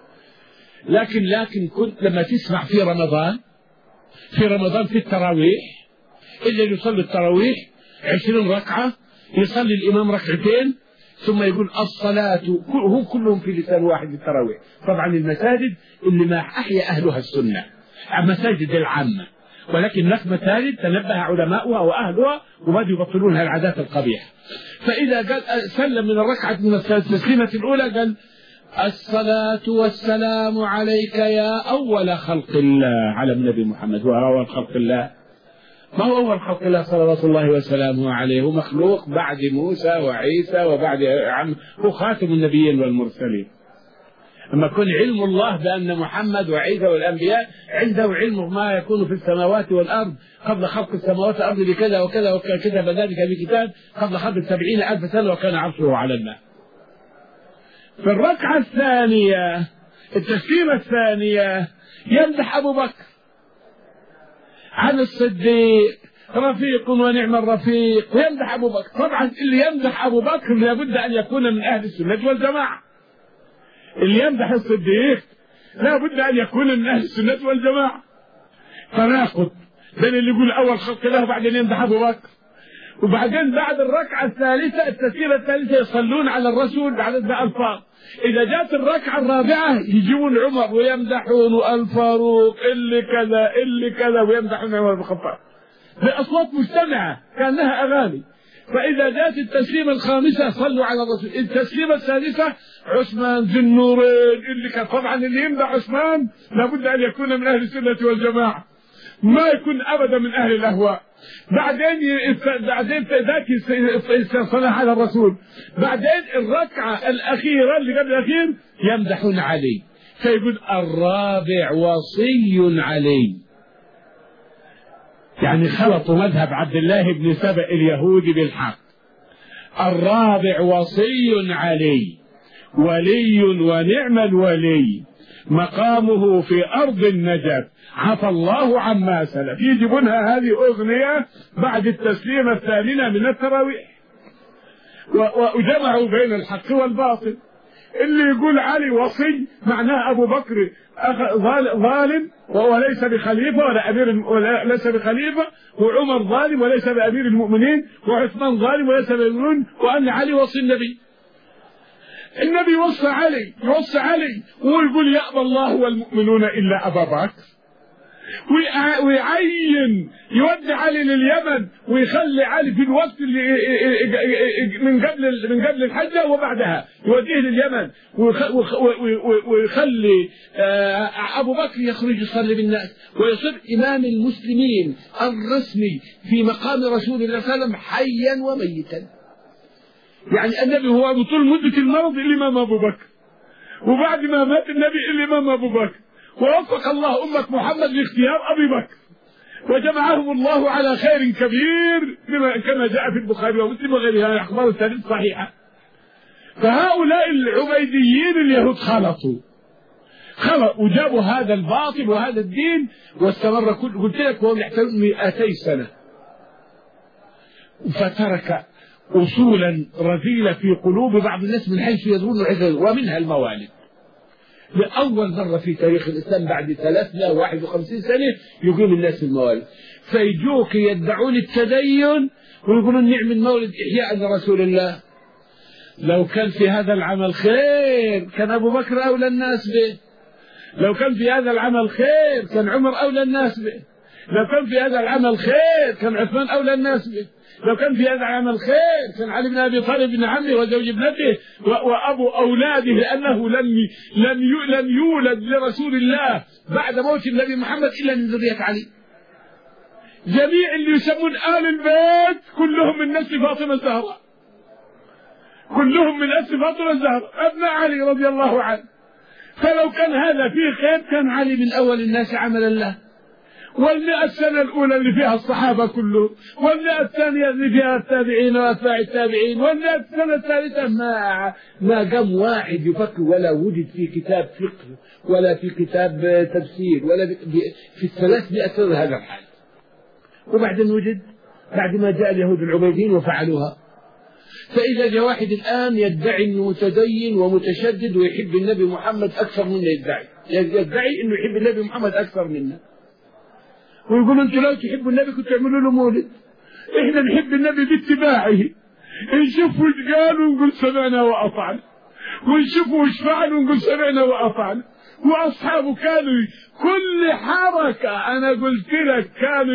لكن كنت لما تسمع في رمضان في التراويح اللي يصلي التراويح 20 ركعة يصلي الإمام ركعتين ثم يقول الصلاة هم كلهم في لسان واحد التراويح. طبعا المساجد اللي ما أحيا أهلها السنة مساجد العامة، ولكن هناك مساجد تنبه علماؤها وأهلها وبدأوا يبطلون العادات القبيحة. فإذا قال سلم من الركعة من التسليمة الأولى قال الصلاة والسلام عليك يا أول خلق الله، على النبي محمد هو أول خلق الله. ما هو أول خلق الله صلوات الله وسلامه عليه؟ هو مخلوق بعد موسى وعيسى وبعد هو خاتم النبيين والمرسلين. أما كن علم الله بأن محمد وعيسى والأنبياء عنده علم ما يكون في السماوات والأرض قبل خلق السماوات والأرض بكذا وكذا وكتب ذلك بكتاب قبل خلق 70,000 سنة وكان عرشه على الماء. في الركعة الثانية التسليمة الثانية يمدح أبو بكر عن الصديق رفيق ونعم الرفيق، ويمدح أبو بكر. طبعا اللي يمدح أبو بكر لابد أن يكون من أهل السنة والجماعة. اللي يمدح الصديق لابد أن يكون من أهل السنة والجماعة. تناقض بين اللي يقول أول خلق له وبعدين يمدح أبو بكر، وبعدين بعد الركعة الثالثة التسليمة الثالثة يصلون على الرسول بعد الألفاظ. إذا جاءت الركعة الرابعة يجيبون عمر ويمدحون الفاروق اللي كذا اللي كذا، ويمدحون عمر بن الخطاب بأصوات مجتمعة كأنها أغاني. فإذا جاءت التسليمة الخامسة صلوا على الرسول. التسليمة السادسة عثمان ذي النورين اللي كان. طبعا اللي يمدح عثمان لابد أن يكون من أهل السنة والجماعة، ما يكون أبدا من أهل الأهواء. بعدين ذاك الصلاة على الرسول. بعدين الركعة الأخيرة اللي قبل الأخير يمدحون علي، فيقول الرابع وصي علي. يعني خلطوا مذهب عبد الله بن سبأ اليهودي بالحق. الرابع وصي علي ولي ونعم الولي، مقامه في أرض النجف، عفى الله عما سلف. يجيبونها هذه أغنية بعد التسليمة الثامنة من التراويح، وجمعوا بين الحق والباطل. اللي يقول علي وصي معناه أبو بكر ظالم وليس بخليفة ولا أمير وليس بخليفة، وعمر ظالم وليس بأمير المؤمنين، وعثمان ظالم وليس بأمير المؤمنين، وأن علي وصي النبي. النبي يوصي علي ويقول يأبى الله والمؤمنون إلا أبا بكر، ويعين يودي علي لليمن ويخلي علي في الوقت اللي من قبل الحجة وبعدها يوديه لليمن، ويخلي أبو بكر يخرج يصلي بالناس ويصير إمام المسلمين الرسمي في مقام رسول الله صلى الله عليه وسلم حيا وميتا. يعني النبي هو بطول مدة المرض الإمام أبو بكر، وبعد ما مات النبي الإمام أبو بكر. ووفق الله أمة محمد لاختيار أبي بكر، وجمعهم الله على خير كبير كما جاء في البخاري ومسلم وغيرها أخبار التاريخ صحيحة. فهؤلاء العبيديين اليهود خلطوا وجابوا هذا الباطل وهذا الدين، واستمر قلت لك وهم يحتلون 200 سنة، فترك أصولا رذيلة في قلوب بعض الناس من حيث يظن العزة، ومنها الموالد. لأول مرة في تاريخ الإسلام بعد 351 سنة يقيم الناس الموالد، فيجوك يدعون التدين ويقولون نعم المولد إحياء لرسول الله. لو كان في هذا العمل خير كان أبو بكر أولى الناس به، لو كان في هذا العمل خير كان عمر أولى الناس به، لو كان في هذا العمل خير كان عثمان أولى الناس به، لو كان في هذا العمل خير كان علي بن أبي طالب بن عمه وزوج ابنته وأبو أولاده، لأنه لم يولد لرسول الله بعد موت النبي محمد إلا من ذرية علي. جميع اللي يسمون آل البيت كلهم من نسل فاطمة الزهراء، كلهم من نسل فاطمة الزهراء أبناء علي رضي الله عنه. فلو كان هذا فيه خير كان علي من أول الناس عملا له. 100 سنة الأولى اللي فيها الصحابة كله، 100 الثانية اللي فيها التابعين وأتباع التابعين، 100 السنة الثالثة ما قام واحد يفكر، ولا وجد في كتاب فقه ولا في كتاب تفسير ولا في 300 سنة هذا الحال. وبعدين وجد بعد ما جاء اليهود العبيديين وفعلوها. فإذا جاء واحد الآن يدعي أنه متدين ومتشدد ويحب النبي محمد أكثر منا، يدعي أنه يحب النبي محمد أكثر منا، ويقولوا أنتوا لو تحبوا النبي كنتوا تعملوا له مولد. إحنا نحب النبي باتباعه، نشوف وش قال ونقول سمعنا وأطعنا، ونشوف وش فعل ونقول سمعنا وأطعنا. وأصحابه كانوا كل حركة أنا قلت لك كانوا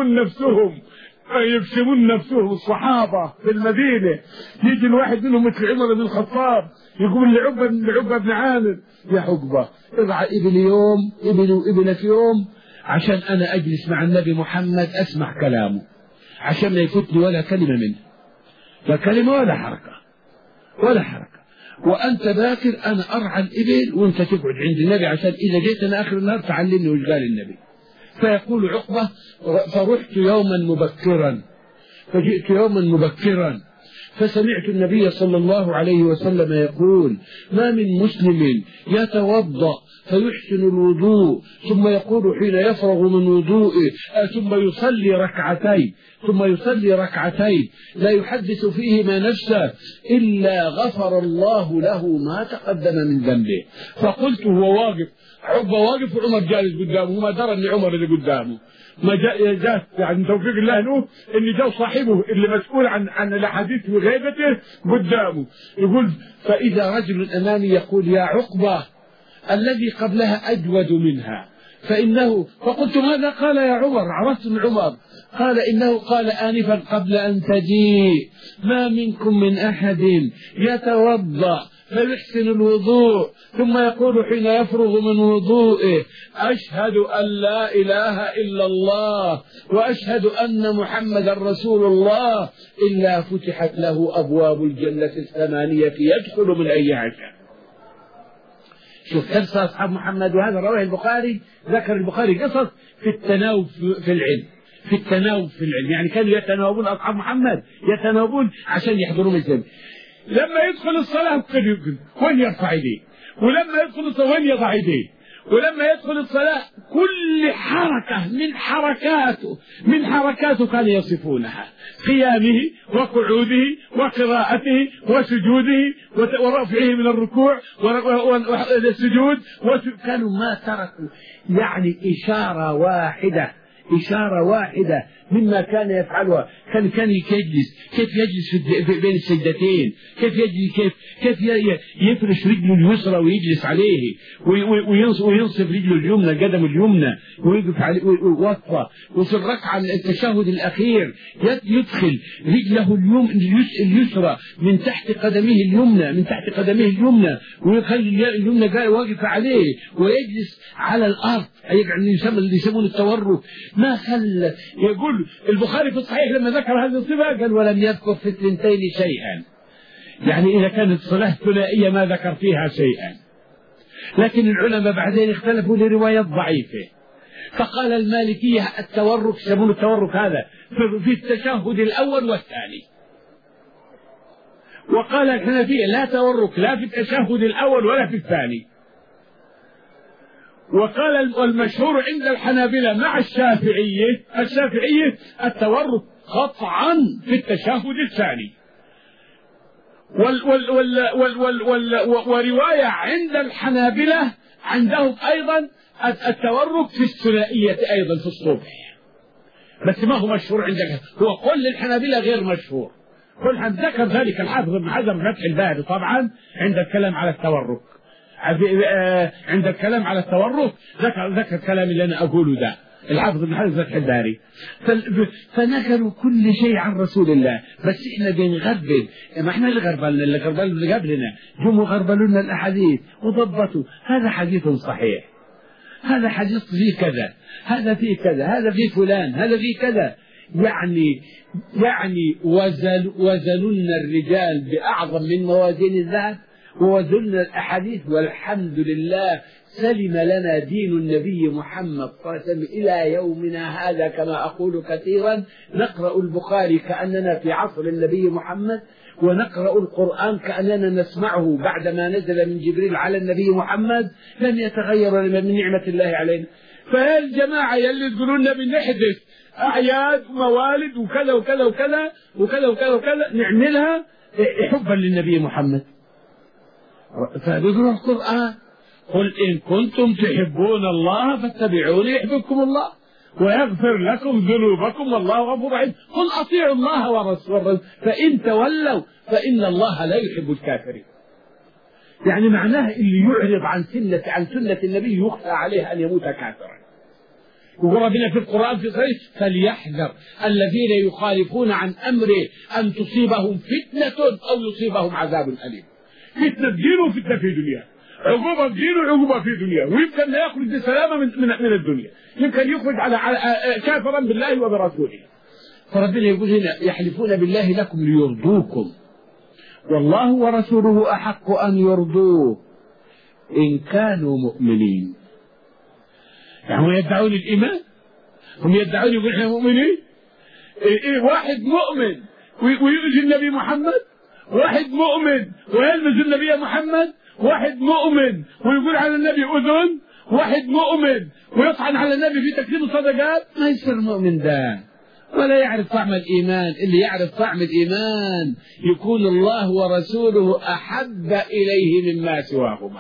يبسمون نفسهم الصحابة في المدينة. يجي الواحد منهم مثل عمر بن الخطاب يقول لعقبة بن عامر يا عقبة ارعى إبل يوم إبلك يوم عشان أنا أجلس مع النبي محمد أسمع كلامه، عشان لا يفوتني ولا كلمة منه، لا كلمة ولا حركة. وأنت باكر أنا أرعى الإبل وأنت تقعد عند النبي، عشان إذا جيت أنا آخر النهار تعلمني وش قال النبي. فيقول عقبة فرحت يوما مبكرا، فجئت يوما مبكرا فسمعت النبي صلى الله عليه وسلم يقول: ما من مسلم يتوضأ فيحسن الوضوء ثم يقول حين يفرغ من وضوئه ثم يصلي ركعتين لا يحدث فيهما نفسه إلا غفر الله له ما تقدم من ذنبه. فقلت هو واقف، واقف وعمر جالس قدامه، وما درى أن عمر اللي قدامه، ما جاء يعني توفيق الله له ان جاء صاحبه اللي مسؤول عن الاحاديث وغيبته قدامه، يقول: فاذا رجل امامي يقول: يا عقبه الذي قبلها اجود منها فقلت: ماذا قال يا عمر؟ عرفت من عمر قال: انه قال انفا قبل ان تجيء: ما منكم من احد يتوضا فيحسن الوضوء ثم يقول حين يفرغ من وضوئه: أشهد أن لا إله إلا الله وأشهد أن محمد رسول الله، إلا فتحت له أبواب الجنة 8 يدخل من أيها شاء. شوف قصة أصحاب محمد، وهذا رواه البخاري. ذكر البخاري قصص في التناوب في العلم، يعني كانوا يتناوبون أصحاب محمد، يتناوبون عشان يحضرون الجنة. لما يدخل الصلاة وين يرفع يديه، ولما يدخل الصلاة وين يضع يديه، ولما يدخل الصلاة كل حركة من حركاته كانوا يصفونها: قيامه وقعوده وقراءته وسجوده ورفعه من الركوع والسجود، كانوا ما تركوا يعني إشارة واحدة مما كان يفعلها. كان كيف يجلس بين السجدتين، كيف يفرش رجله اليسرى ويجلس عليه، وينصب رجله اليمنى قدم اليمنى ويقف عليه ويوطى، وفي الركعة التشهد الأخير يدخل رجله اليسرى من تحت قدمه اليمنى ويخلي اليمنى واقف عليه ويجلس على الأرض، يعني يسمون التورك. ما خلى. يقول البخاري في الصحيح لما ذكر هذه الصفة قال: ولم يذكر في الثنتين شيئا، يعني إذا كانت صلاة ثنائية ما ذكر فيها شيئا. لكن العلماء بعدين اختلفوا لروايات ضعيفة، فقال المالكية التورك، يسمون التورك هذا في التشهد الأول والثاني، وقال الحنفية لا تورك لا في التشهد الأول ولا في الثاني. وقال المشهور عند الحنابلة مع الشافعية التورك قطعا في التشهد الثاني. ورواية عند الحنابلة عندهم أيضا التورك في الثنائية أيضا في الصبح، بس ما هو مشهور عندك، هو كل الحنابلة غير مشهور. ذكر ذلك الحافظ ابن حجر فتح الباري طبعا عند الكلام على التورك، ذكر الكلام اللي أنا أقوله ده الحافظ ابن حجر فتح الباري. فنقلوا كل شيء عن رسول الله، بس احنا بنغربل، ما احنا اللي قبلنا جم غربلوا لنا الأحاديث وضبطوا: هذا حديث صحيح، هذا حديث فيه كذا، هذا فيه كذا، هذا فيه فلان، هذا فيه كذا. يعني وزننا الرجال بأعظم من موازين الذهب، ووزننا الأحاديث، والحمد لله سلم لنا دين النبي محمد صلى الله عليه وسلم إلى يومنا هذا. كما أقول كثيرا: نقرأ البخاري كأننا في عصر النبي محمد، ونقرأ القرآن كأننا نسمعه بعدما نزل من جبريل على النبي محمد، لم يتغير من نعمة الله علينا. فيا الجماعة يلي تقولون بنحدث أعياد وموالد وكذا وكذا وكذا وكذا وكذا وكذا نعملها حبا للنبي محمد. فبيقرأ القرآن: قل إن كنتم تحبون الله فاتبعوني يحببكم الله ويغفر لكم ذنوبكم والله غفور رحيم. قل أطيعوا الله ورسوله فإن تولوا فإن الله لا يحب الكافرين. يعني معناه اللي يعرض عن سنة النبي يخفى عليه أن يموت كافرا. يقول ربنا في القرآن في صحيح: فليحذر الذين يخالفون عن أمره أن تصيبهم فتنة أو يصيبهم عذاب أليم. فتنة دين وفتنة في دنيا، عقوبة دين وعقوبة في دنيا، ويمكن لا يخرج بسلامة من الدنيا، يمكن يخرج على كافرا بالله وبرسوله. فربنا يقول هنا: يحلفون بالله لكم ليرضوكم والله ورسوله أحق أن يرضوه إن كانوا مؤمنين. يعني هم يدعون الإيمان، هم يدعون يقول إحنا مؤمنين. واحد مؤمن ويؤذي النبي محمد واحد مؤمن ويلمز النبي محمد، واحد مؤمن ويقول على النبي أذن، واحد مؤمن ويطعن على النبي في تكريم الصدقات. ما يصير مؤمن ده ولا يعرف طعم الإيمان. اللي يعرف طعم الإيمان يكون الله ورسوله أحب إليه مما سواهما.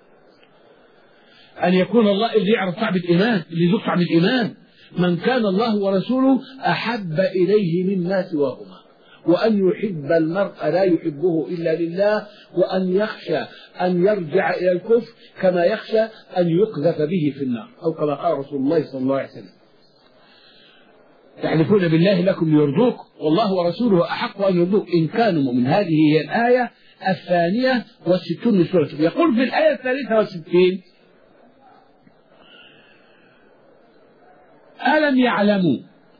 أن يكون الله اللي يعرف طعم الإيمان، اللي يذوق طعم الإيمان، من كان الله ورسوله أحب إليه مما سواهما، وأن يحب المرء لا يحبه إلا لله، وأن يخشى أن يرجع إلى الكفر كما يخشى أن يقذف به في النار، أو كما قال رسول الله صلى الله عليه وسلم: يحلفون بالله لكم ليرضوك والله ورسوله أحق أن يرضوك إن كانوا مؤمنين. هذه هي الآية 62 من سورة. يقول في الآية 63: ألم يعلموا.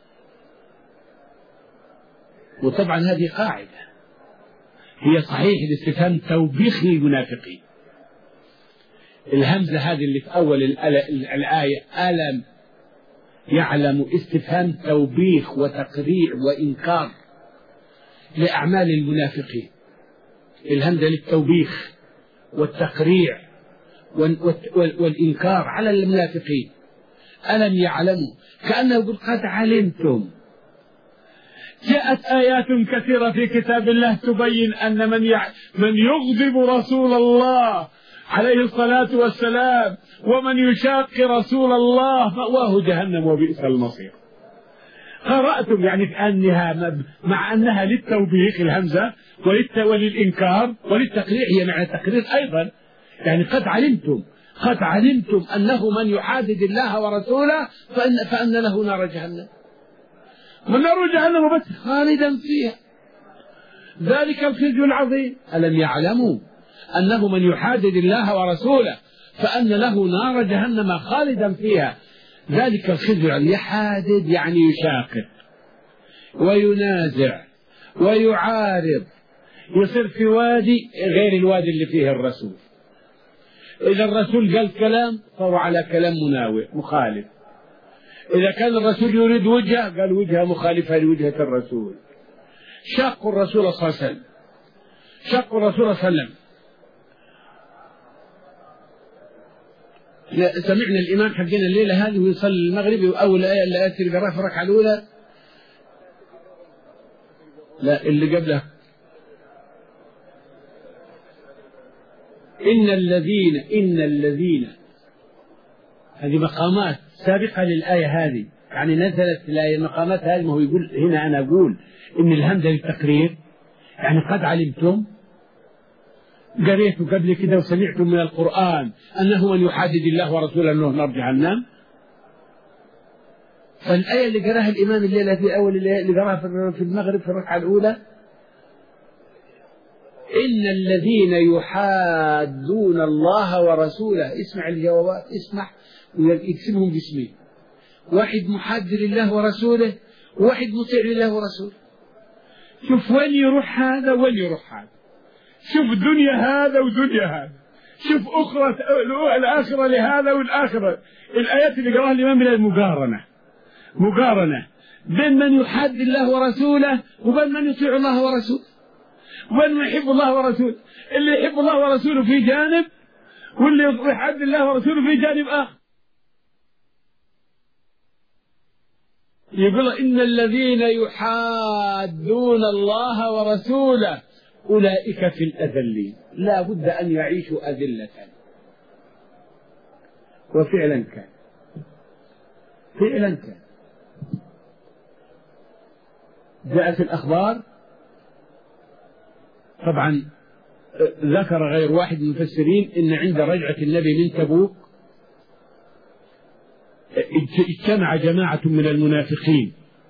وطبعا هذه قاعدة، هي صحيح الاستفهام توبيخ للمنافقين. الهمزة هذه اللي في أول الآية ألم يعلم استفهام توبيخ وتقريع وإنكار لأعمال المنافقين. الهمزة للتوبيخ والتقريع والإنكار على المنافقين. ألم يعلموا، كأنه يقول قد علمتم. جاءت آيات كثيرة في كتاب الله تبين أن من يغضب رسول الله عليه الصلاة والسلام ومن يشاق رسول الله مأواه جهنم وبئس المصير. قرأتم يعني كأنها مع أنها للتوبيخ الهمزة وللإنكار وللتقريع، هي مع التقرير أيضا. يعني قد علمتم أنه من يحادد الله ورسوله فأن له نار جهنم، ونار جهنم بس خالدا فيها، ذلك الخزي العظيم. ألم يعلموا أنه من يحادد الله ورسوله فأن له نار جهنم خالدا فيها، ذلك الخزي العظيم. يحادد يعني يشاقق وينازع ويعارض، يصير في وادي غير الوادي اللي فيه الرسول. إذا الرسول قال كلام فهو على كلام مناوئ مخالف. إذا كان الرسول يريد وجهة قال وجهة مخالفة لوجهة الرسول. شاقوا الرسول صلى الله عليه وسلم، شاقوا الرسول صلى الله عليه وسلم. سمعنا الإمام حقنا الليلة هذه ويصلي المغرب، وأول آية اللي آية القراءة في الركعة الأولى، لا اللي قبله، إن الذين هذه مقامات سابقة للآية هذه، يعني نزلت الآية المقامات هذه. ما هو يقول هنا أنا أقول إن الهمزة للتقرير، يعني قد علمتم، قريتوا قبل كده وسمعتم من القرآن أنه من يحادد الله ورسوله أنه نار جهنم. فالآية اللي قراها الإمام الليلة في أول اللي قراها في المغرب في الركعة الأولى: إن الذين يحادون الله ورسوله. اسمع الجوابات، اسمع ويكسبهم باسمه. واحد محاد لله ورسوله، وواحد مطيع لله ورسوله. شوف وين يروح هذا وين يروح هذا، شوف دنيا هذا ودنيا هذا، شوف أخرى الآخرة لهذا والآخرة. الآيات اللي قراها الإمام من المقارنة، مقارنة بين من يحاد الله ورسوله وبين من يطيع الله ورسوله، وبين من يحب الله ورسوله. اللي يحب الله ورسوله في جانب، واللي يحاد الله ورسوله في جانب آخر. يقول إن الذين يحادون الله ورسوله أولئك في الأذلين. لا بد أن يعيشوا أذلة، وفعلا كان، فعلا كان. جاءت الأخبار طبعا، ذكر غير واحد من المفسرين إن عند رجعة النبي من تبوك اجتمع جماعة من المنافقين،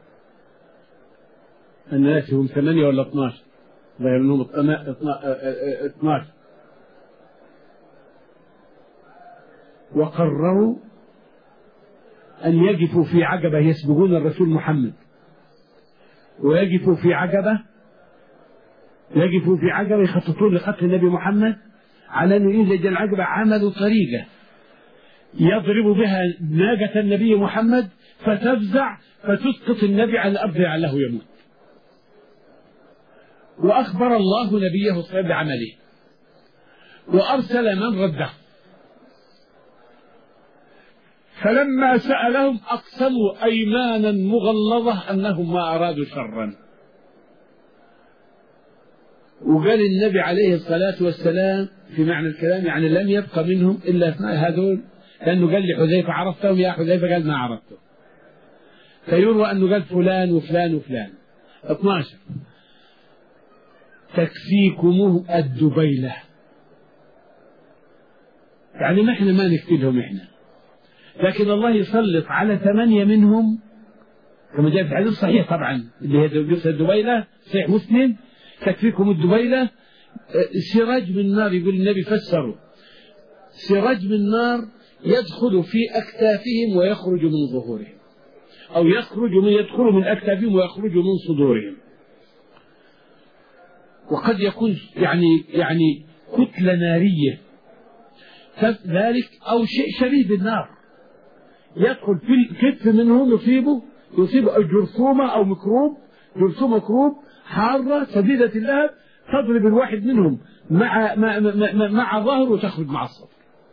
الناس هم 8 ولا 12، غير أنهم 12، وقرروا أن يقفوا في عقبة يسبقون الرسول محمد، ويقفوا في عقبة، يقفوا في عقبة يخططون لقتل النبي محمد. على أن ينزج العقبة عملوا طريقة يضرب بها ناقة النبي محمد فتفزع فتسقط النبي على الأرض لعله يموت. وأخبر الله نبيه صلى الله عليه وسلم بعمله وأرسل من رده، فلما سألهم أقسموا أيمانا مغلظة أنهم ما أرادوا شرا. وقال النبي عليه الصلاة والسلام في معنى الكلام يعني لم يبقى منهم إلا اثنين هذول، لأنه قال لحذيفة عرفتهم يا حذيفة؟ قال ما عرفته. فيروى أنه قال فلان وفلان وفلان 12. تكفيكم الدبيلة، يعني ما احنا ما نكفيهم احنا، لكن الله يسلط على 8 منهم كما جاء في الحديث الصحيح طبعا اللي هي قصة الدبيلة صحيح مسلم. تكفيكم الدبيلة سراج من نار، يقول النبي فسروا سراج من نار يدخل في أكتافهم ويخرج من ظهورهم، أو يدخل من أكتافهم ويخرج من صدورهم. وقد يكون يعني كتلة نارية ذلك أو شيء شبيه بالنار يدخل في الكتف منهم يصيب جرثومة أو مكروب حارة شديدة اللهب تضرب الواحد منهم مع ظهره وتخرج مع الصدر.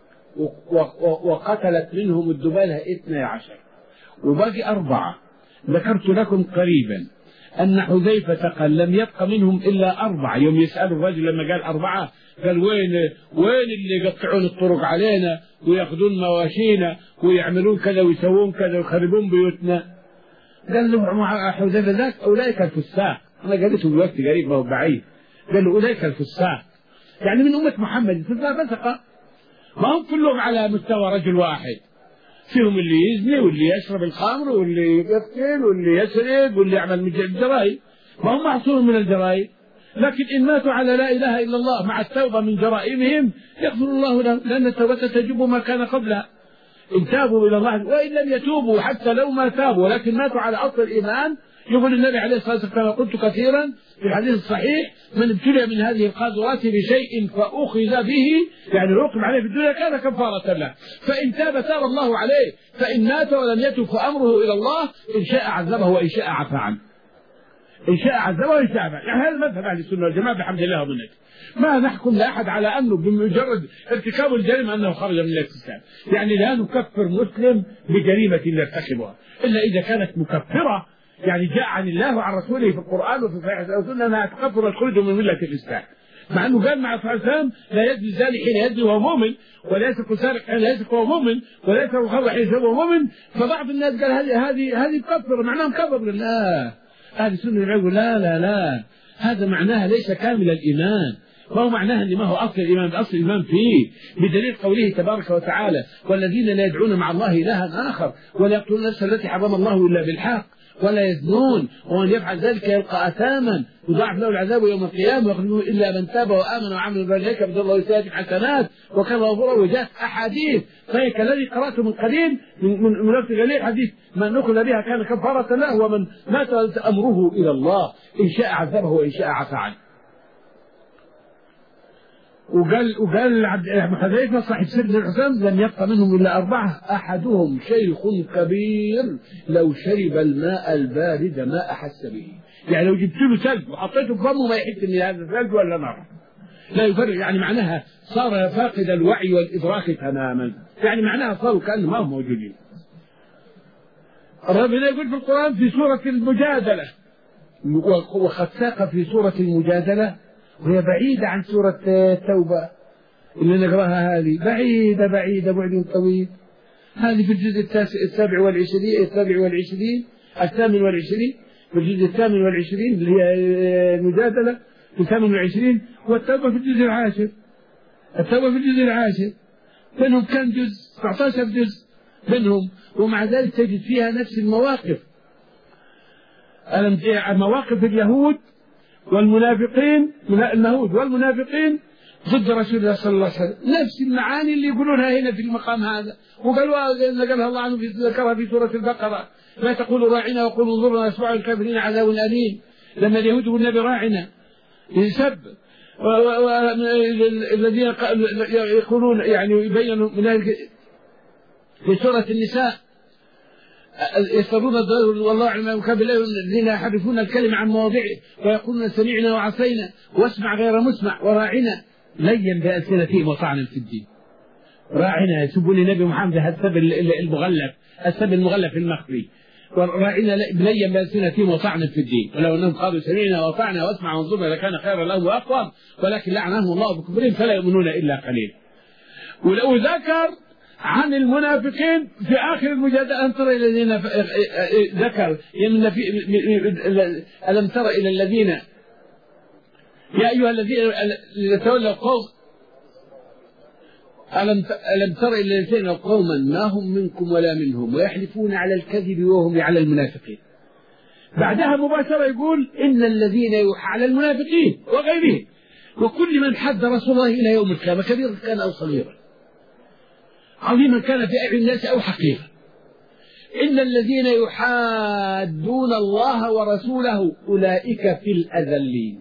وقتلت منهم الدبالة 12، وباقي 4. ذكرت لكم قريبا أن حذيفة قال لم يبق منهم إلا 4. يوم يسأل الرجل لما قال 4 قال وين اللي يقطعون الطرق علينا ويأخذون مواشينا ويعملون كذا ويسوون كذا ويخربون بيوتنا؟ قال له حذيفة ذاك أولئك الفساق. أنا قلت الوقت قريب ما هو بعيد. قال له أولئك الفساق، يعني من أمة محمد فسقة، ما هم كلهم على مستوى رجل واحد، فيهم اللي يزني واللي يشرب الخمر واللي يقتل واللي يسرق واللي يعمل من الجرائم، ما هم معصومون من الجرائم، لكن إن ماتوا على لا إله إلا الله مع التوبة من جرائمهم يغفر الله لهم، لأن التوبة تجب ما كان قبلها. إن تابوا إلى الله وإن لم يتوبوا حتى لو ما تابوا ولكن ماتوا على أصل الإيمان، يقول النبي عليه الصلاة والسلام كما قلت كثيرا في الحديث الصحيح من ابتلي من هذه القاذورات بشيء فأخذ به يعني عوقب عليه في الدنيا كان كفارة له، فإن تاب تاب الله عليه، فإن مات ولم يتب فأمره إلى الله، إن شاء عذبه وإن شاء عفى عنه، إن شاء عذبه وإن شاء عفى. يعني هذا مذهب أهل السنة والجماعة بحمد الله ومنه. ما نحكم لأحد على أنه بمجرد ارتكاب الجريمة أنه خرج من الإسلام، يعني لا نكفر مسلم بجريمة يرتكبها إلا إذا كانت مكفرة، يعني جاء عن الله وعن رسوله في القرآن وفي صحيح السنة أنها تكفر وتخرج من ملة الإسلام، مع أنه قال مع صلى الله عليه وسلم لا يزني الزاني حين يزني وهو مؤمن، ولا يسرق السارق حين يسرق وهو مؤمن، ولا يشرب الخمر حين يشرب وهو مؤمن. فبعض الناس قال هذه تكفر، معناها مكفر. لا، أهل السنة يقول لا هذا معناها ليس كامل الإيمان، ما هو معناها أن ما هو أصل الإيمان، أصل الإيمان فيه بدليل قوله تبارك وتعالى والذين لا يدعون مع الله إلها آخر ولا يقتلون النفس التي حرم الله إلا بالحق ولا يزنون ومن يفعل ذلك يلقى أثاما يضاعف له العذاب يوم القيامة ويخرجه إلا من تاب وآمن وعمل ذلك بدل الله سيئات حسنات وكان غفورا. وجاءت أحاديث فهي كالذي قرأته من قديم من نفس قليل حديث من نقل بها كان كفارة له ومن مات أمره إلى الله إن شاء عذبه وإن شاء عفى عنه. وقال حذيفة صاحب سر الحسام لم يبق منهم إلا 4 أحدهم شيخ كبير لو شرب الماء البارد ما أحس به، يعني لو جبت له ثلج وحطيته في فمه ما يحس ان هذا ثلج ولا نار، لا يفرق، يعني معناها صار فاقد الوعي والإدراك تماما، يعني معناها صاروا كأنهم ما هم موجودين. ربنا يقول في القرآن في سورة المجادلة، وقد ساق في سورة المجادلة وهي بعيدة عن سورة التوبة اللي نقراها، هذه بعيدة بعد طويل. هذه في الجزء 27 في الجزء 28 اللي هي المجادلة في 28، والتوبة في الجزء 10. التوبة في الجزء 10 بينهم كم جزء؟ 19 جزء بينهم، ومع ذلك تجد فيها نفس المواقف، مواقف اليهود والمنافقين، اليهود والمنافقين ضد رسول الله صلى الله عليه وسلم، نفس المعاني اللي يقولونها هنا في المقام هذا، وقالها الله عنه ذكرها في سورة البقرة لا تقولوا راعنا وقولوا انظرنا نسمع الكافرين عذاب أليم. لما اليهود والنبي راعنا يسب، الذين يقولون يعني يبينوا من في سورة النساء يسرون والله على ما كان الذين يحرفون الكلمة عن مواضعه ويقولون سمعنا وعصينا واسمع غير مسمع وراعنا ليا بألسنتهم وطعنا في الدين. راعنا يسبون النبي محمد السب المغلف المخفي، وراعنا ليا بألسنتهم وطعنا في الدين، ولو أنهم قالوا سمعنا وطعنا واسمع وانظرنا لكان خيرا لهم وأقوم، ولكن لعنهم الله بكفرهم فلا يؤمنون إلا قليلا. ولو ذكر عن المنافقين في آخر المجادلة ألم تر إلى الذين ذكر ألم تر إلى الذين يا أيها الذين تولوا قوم ألم تر إلى الذين قوما ما هم منكم ولا منهم ويحلفون على الكذب وهم على المنافقين. بعدها مباشرة يقول إن الذين على المنافقين وغيرهم وكل من حد رسول الله إلى يوم القيامة كبيرا كان أو صغيرا عظيما كان في أعين الناس أو حقيرا. إن الذين يحادون الله ورسوله أولئك في الأذلين،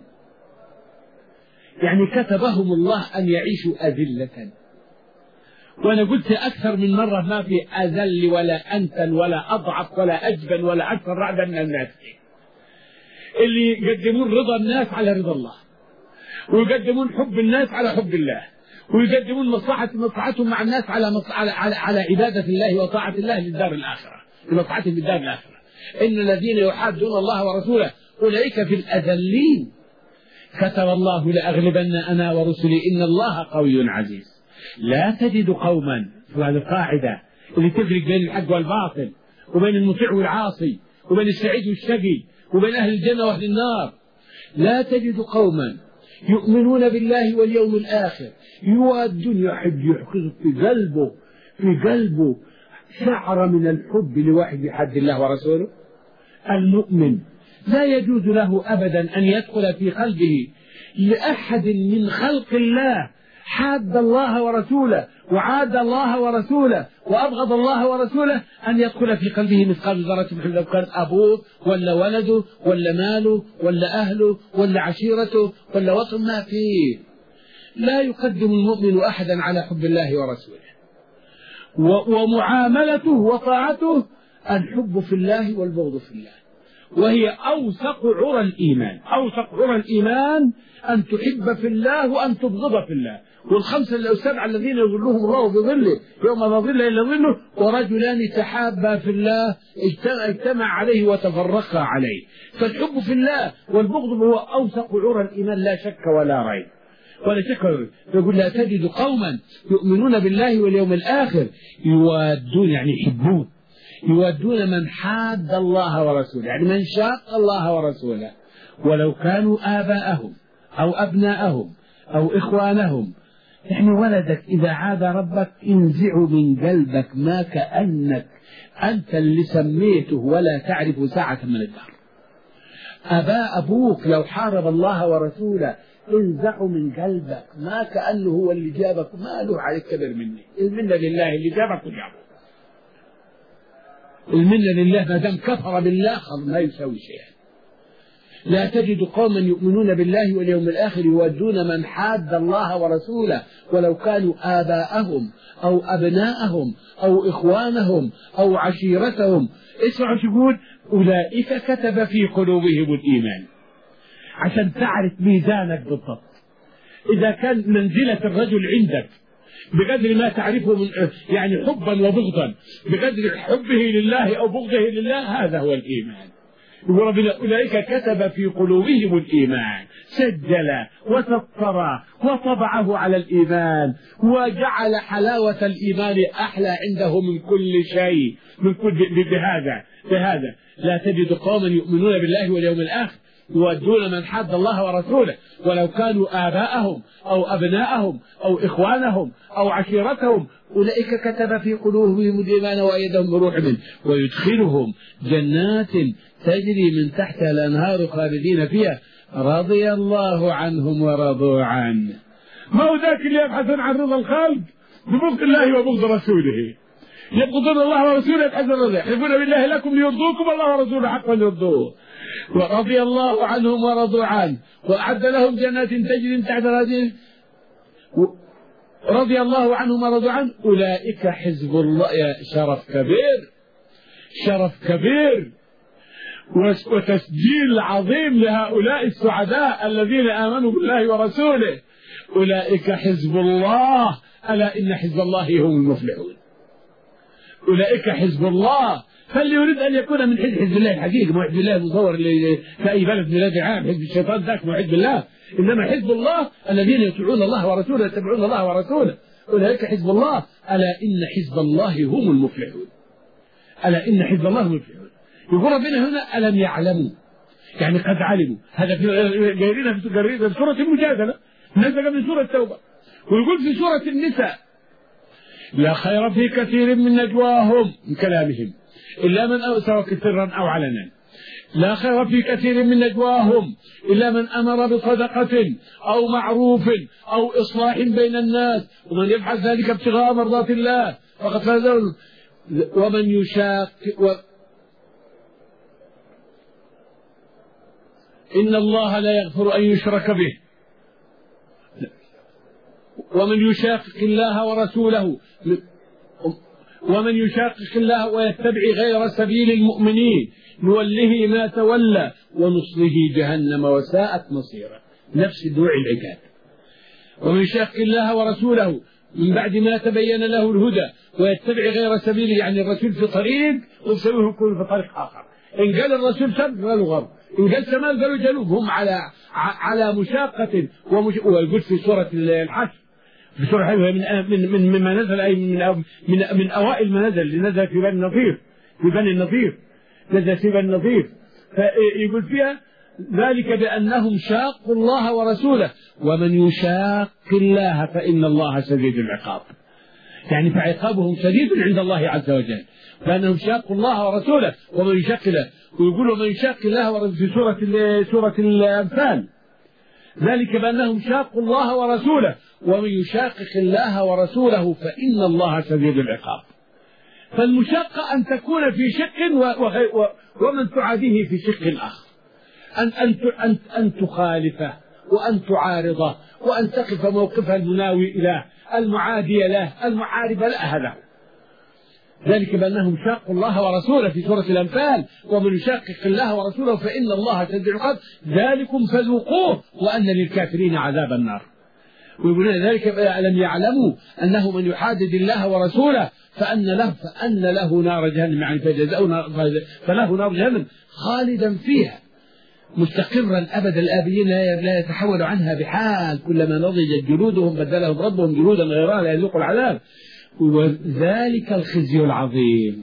يعني كتبهم الله أن يعيشوا أذلة. وأنا قلت أكثر من مرة ما في أذل ولا أنتن ولا أضعف ولا أجبن ولا أكثر رعدا من الناس اللي يقدمون رضا الناس على رضا الله، ويقدمون حب الناس على حب الله، ويقدمون مصلحتهم مع الناس على عبادة الله وطاعة الله للدار الآخرة، لمصلحتهم للدار الآخرة. إن الذين يحادون الله ورسوله أولئك في الأذلين. كتب الله لأغلبن أنا ورسلي إن الله قوي عزيز. لا تجد قوما، وهذه القاعدة اللي تفرق بين الحق والباطل، وبين المطيع والعاصي، وبين السعيد والشقي، وبين أهل الجنة وأهل النار. لا تجد قوما يؤمنون بالله واليوم الآخر يوادون، يحب يحقق في قلبه شعر من الحب لواحد يحد الله ورسوله. المؤمن لا يجوز له أبدا أن يدخل في قلبه لأحد من خلق الله حاد الله ورسوله وعاد الله ورسوله وأبغض الله ورسوله أن يدخل في قلبه مثقال ذرة من لو كان أبوه ولا ولده ولا ماله ولا أهله ولا عشيرته ولا وطن، ما فيه. لا يقدم المؤمن أحدا على حب الله ورسوله. ومعاملته وطاعته الحب في الله والبغض في الله، وهي أوثق عرى الإيمان. أوثق عرى الإيمان أن تحب في الله وأن تبغض في الله. والخمسة أو السبعة الذين يظلهم الله بظله يوم لا ظل إلا ظله، ورجلان تحابا في الله اجتمع عليه وتفرقا عليه. فالحب في الله والبغض هو أوثق عرى الإيمان، لا شك ولا ريب ولا شك. يقول لا تجد قوما يؤمنون بالله واليوم الآخر يوادون، يعني يحبون، يودون من حاد الله ورسوله، يعني من شاق الله ورسوله، ولو كانوا آباءهم أو أبناءهم أو إخوانهم. يعني ولدك إذا عاد ربك انزعه من قلبك ما كأنك أنت اللي سميته ولا تعرف ساعة من الدهر. أبوك لو حارب الله ورسوله انزعه من قلبك ما كأنه هو اللي جابك، ما له عليك كبير مني. المنة لله اللي جابك وجابك، المنة لله ما دام كفر بالله ما يسوي شيئا. لا تجد قوما يؤمنون بالله واليوم الآخر يودون من حاد الله ورسوله ولو كانوا آباءهم أو أبناءهم أو إخوانهم أو عشيرتهم. اسمعوا تقول أولئك كتب في قلوبهم الإيمان، عشان تعرف ميزانك بالضبط. إذا كان منزلة الرجل عندك بقدر ما تعرفه من يعني حبا وبغضا، بقدر حبه لله أو بغضه لله، هذا هو الإيمان. يقول أولئك كتب في قلوبهم الإيمان، سجل وسطر وطبعه على الإيمان، وجعل حلاوة الإيمان أحلى عنده من كل شيء، من كل بهذا. لا تجد قوما يؤمنون بالله واليوم الآخر يودون من حاد الله ورسوله ولو كانوا آباءهم أو أبناءهم أو إخوانهم أو عشيرتهم، أولئك كتب في قلوبهم الإيمان وأيدهم بروح منه ويدخلهم جنات تجري من تحتها الأنهار خالدين فيها رضي الله عنهم ورضوا عنه. ما هو ذاك اللي يبحثون عن رضا الخلق ببغض الله وبغض رسوله. يبغضون الله ورسوله يبحثون رضا، يحلفون بالله لكم ليرضوكم والله ورسوله حقا يرضوه. ورضي الله عنهم ورضوا عنه وأعد لهم جنات تجري من تحت الأنهار رضي الله عنهم ورضوا عنه. أولئك حزب الله. يا شرف كبير، شرف كبير وتسجيل عظيم لهؤلاء السعداء الذين آمنوا بالله ورسوله. أولئك حزب الله، ألا إن حزب الله هم المفلحون. أولئك حزب الله، فاللي يريد أن يكون من حزب الله الحقيقي، مو حزب الله المصور اللي في أي بلد بلاد عام، حزب الشيطان ذاك مو حزب الله، إنما حزب الله الذين يطيعون الله ورسوله يتبعون الله ورسوله. أولئك حزب الله، ألا إن حزب الله هم المفلحون. ألا إن حزب الله هم المفلحون. يقول ربنا هنا ألم يعلموا، يعني قد علموا. هذا جايرينها في سورة المجادلة، نزل من سورة التوبة. ويقول في سورة النساء لا خير في كثير من نجواهم، من كلامهم، إلا من سواء سرا أو علنا. لا خير في كثير من نجواهم إلا من أمر بصدقة أو معروف أو إصلاح بين الناس، ومن يفعل ذلك ابتغاء مرضات الله فقد فاز. ومن يشاق إن الله لا يغفر أن يشرك به ومن يشاقق الله ورسوله ومن يشاقق الله ويتبع غير سبيل المؤمنين نوله ما تولى ونصله جهنم وساءت مصيرا. نفس نوع العقاب. ومن يشاقق الله ورسوله من بعد ما تبين له الهدى ويتبع غير سبيله، يعني الرسول في طريق وسويه يكون في طريق آخر. إن قال الرسول شرق قالوا غرب، إن قال شمال قالوا جنوب. هم على مشاقة ويقول في سورة الحشر، في سورة مما نزل أي من أوائل ما نزل، اللي نزل في بني النضير، نزل في بني النضير. فيقول فيها ذلك بأنهم شاقوا الله ورسوله ومن يشاق الله فإن الله شديد العقاب. يعني فعقابهم شديد عند الله عز وجل، فأنهم شاقوا الله ورسوله ومن يشاق الله. ويقول ومن يشاق الله ورسوله في سورة الأنفال ذلك بأنهم شاقوا الله ورسوله ومن يشاقق الله ورسوله فإن الله شديد العقاب. فالمشاقة أن تكون في شق ومن تعاديه في شق آخر، أن تخالفه وأن تعارضه وأن تقف موقفه المناوي له، المعادي له، المعارض له. ذلك بأنهم شاقوا الله ورسوله في سورة الأنفال ومن يشاقق الله ورسوله فإن الله شديد العقاب ذلكم فذوقوه وأن للكافرين عذاب النار. ويقولون ذلك ألم يعلموا أنه من يحادد الله ورسوله فأن له نار جهنم، يعني فله نار جهنم خالدا فيها مستقرا أبد الآبدين لا يتحول عنها بحال. كلما نضجت جلودهم بدلهم ربهم جلودا غيرها لا يذوقوا العذاب. وذلك الخزي العظيم،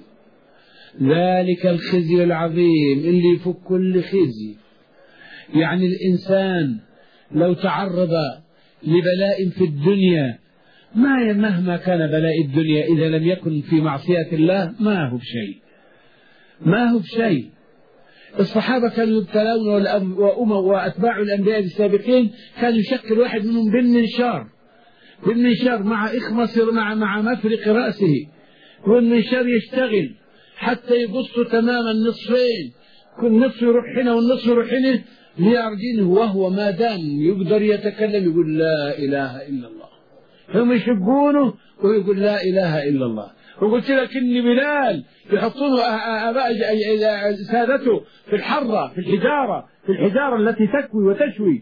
ذلك الخزي العظيم اللي يفك كل خزي. يعني الإنسان لو تعرض لبلاء في الدنيا مهما كان بلاء الدنيا إذا لم يكن في معصية الله ما هو بشيء. الصحابة كانوا يبتلون وأتباع الأنبياء السابقين كان يشكل واحد منهم بالمنشار مع إخمص مع مفرق رأسه، والمنشار يشتغل حتى يبص تماما نصفين، كل نصف يروح هنا والنصف يروح هنا ليعرجينه، وهو ما دام يقدر يتكلم يقول لا إله إلا الله. هم يشبونه ويقول لا إله إلا الله. وقلت لك إن بلال يحطونه آباء سادته في الحرة في الحجارة التي تكوي وتشوي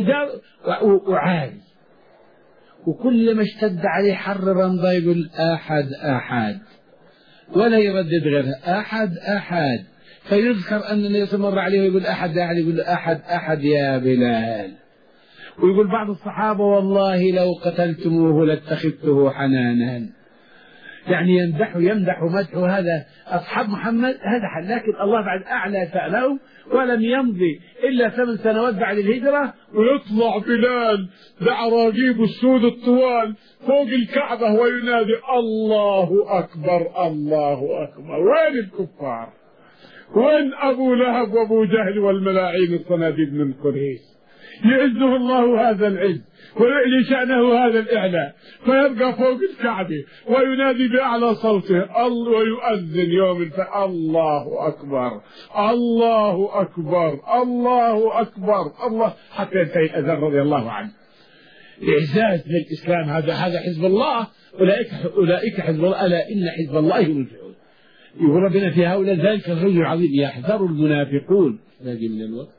وعالي، وكل ما اشتد عليه حر رمضة يقول أحد ولا يردد غيرها أحد. فيذكر أن النبي صلى الله عليه وسلم عليه ويقول أحد يقول أحد يا بلال. ويقول بعض الصحابة والله لو قتلتموه لاتخذته حنانا، يعني يمدح مدحه هذا أصحاب محمد هذا حل. لكن الله بعد أعلى سأله ولم يمضي إلا 8 سنوات بعد الهجرة ويطلع بلال بعراجيب السود الطوال فوق الكعبة وينادي الله أكبر الله أكبر. وين الكفار؟ وين أبو لهب وأبو جهل والملاعين الصناديد من قريش؟ يعزه الله هذا العز ويعلي شأنه هذا الإعلاء، فيبقى فوق الكعبة وينادي بأعلى صوته ويؤذن يوم الله أكبر الله أكبر الله أكبر الله، حتى ينتهي الأذان رضي الله عنه. إعزاز للإسلام. هذا حزب الله. أولئك حزب الله، ألا إن حزب الله هم المفلحون. يقول ربنا في هؤلاء ذلك الرجل العظيم يحذر المنافقون هذه من الوقت.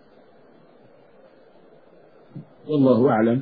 والله أعلم.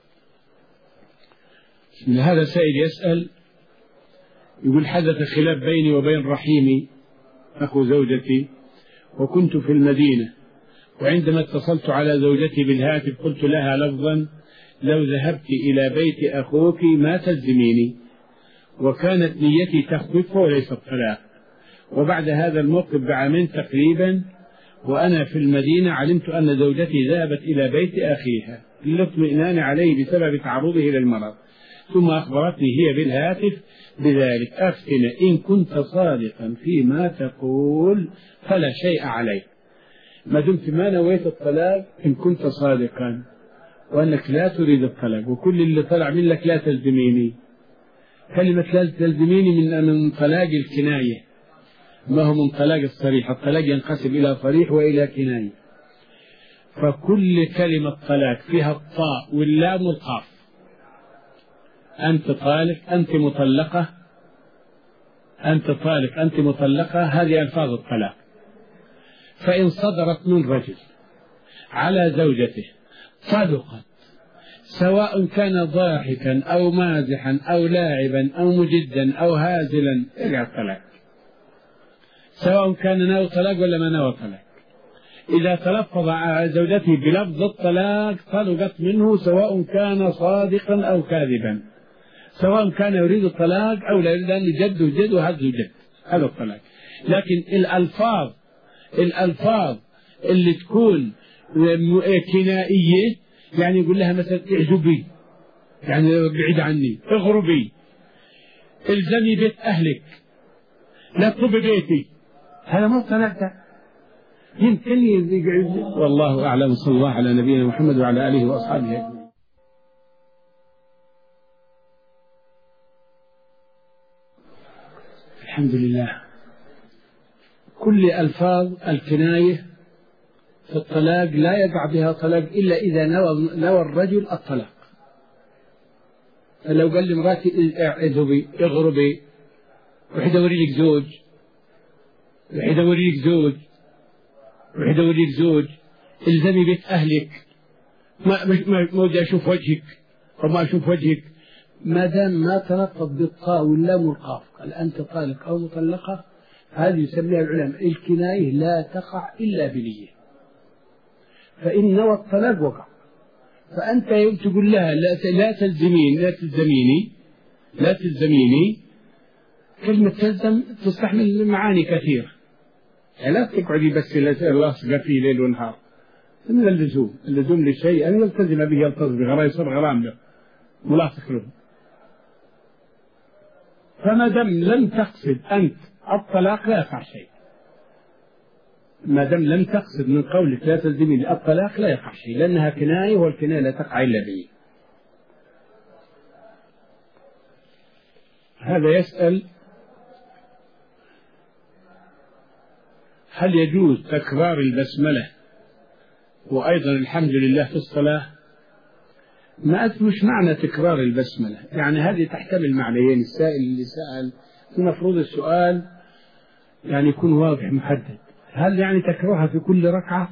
من هذا سائل يسأل يقول حدث خلاف بيني وبين رحيمي أخو زوجتي وكنت في المدينة، وعندما اتصلت على زوجتي بالهاتف قلت لها لفظا لو ذهبت إلى بيت أخوك ما تلزميني، وكانت نيتي تخطفه وليس الطلاق. وبعد هذا الموقف بعامين تقريبا وأنا في المدينة علمت أن زوجتي ذهبت إلى بيت أخيها للاطمئنان عليه بسبب تعرضه للمرض، ثم أخبرتني هي بالهاتف بذلك. أفتن إن كنت صادقا فيما تقول فلا شيء عليك، ما دمت ما نويت الطلاق إن كنت صادقا وأنك لا تريد الطلاق، وكل اللي طلع منك لا تلزميني. كلمة لا تلزميني من طلاق الكناية، ما هو من طلاق الصريح. الطلاق ينقسم إلى صريح وإلى كناية، فكل كلمة طلاق فيها الطاء واللام والقاف. أنت طالق، أنت مطلقة، أنت طالق، أنت مطلقة، هذه ألفاظ الطلاق. فإن صدرت من رجل على زوجته صدقت، سواء كان ضاحكا أو مازحا أو لاعبا أو مجدا أو هازلا، ارجع الطلاق، سواء كان ناوي طلاق ولا ما ناوي طلاق. إذا تلفظ على زوجته بلفظ الطلاق طلقت منه، سواء كان صادقا أو كاذبا، سواء كان يريد الطلاق أو لا يريد، أن جد وجد وهز وجد، هذا الطلاق. لكن الألفاظ اللي تكون كنائية، يعني يقول لها مثلا اعجبي، يعني بعيد عني، اغربي، الزمي بيت أهلك، لا تطلبي بيتي، هذا مو طلاق. يمكن والله أعلم. صلى الله على نبينا محمد وعلى آله وأصحابه أجمعين. الحمد لله. كل ألفاظ الكناية في الطلاق لا يقع بها طلاق إلا إذا نوى الرجل الطلاق. فلو قال لامرأتي اذهبي، اغربي، روحي دوري لك زوج، روحي دوري لك زوج، روحي دوري لك زوج، الزمي بيت أهلك، ما بدي أشوف وجهك وما أشوف وجهك، ما دام ما تلفظ بالطاء واللام والقاف قال أنت طالق أو مطلقة، هذه يسميها العلماء الكناية لا تقع إلا بنية. فإن نوى الطلاق وقع. فأنت يوم تقول لها لا تلزميني، كلمة تلزم تستحمل معاني كثيرة، يعني لا تقعدي بس لاصقة فيه ليل ونهار. من اللزوم للشيء أن يلتزم به، يلتزم به، يصير غرام له ملاصق له. فما دام لم تقصد أنت الطلاق لا يقع شيء، ما دام لم تقصد من قولك لا تلزمي الطلاق لا يقع شيء، لأنها كناية، والكناية لا تقع إلا به. هذا يسأل هل يجوز تكرار البسملة وأيضا الحمد لله في الصلاة؟ ما أدري وش معنى تكرار البسملة، يعني هذه تحتمل معنيين. السائل اللي سأل المفروض السؤال يعني يكون واضح محدد، هل يعني تكررها في كل ركعة،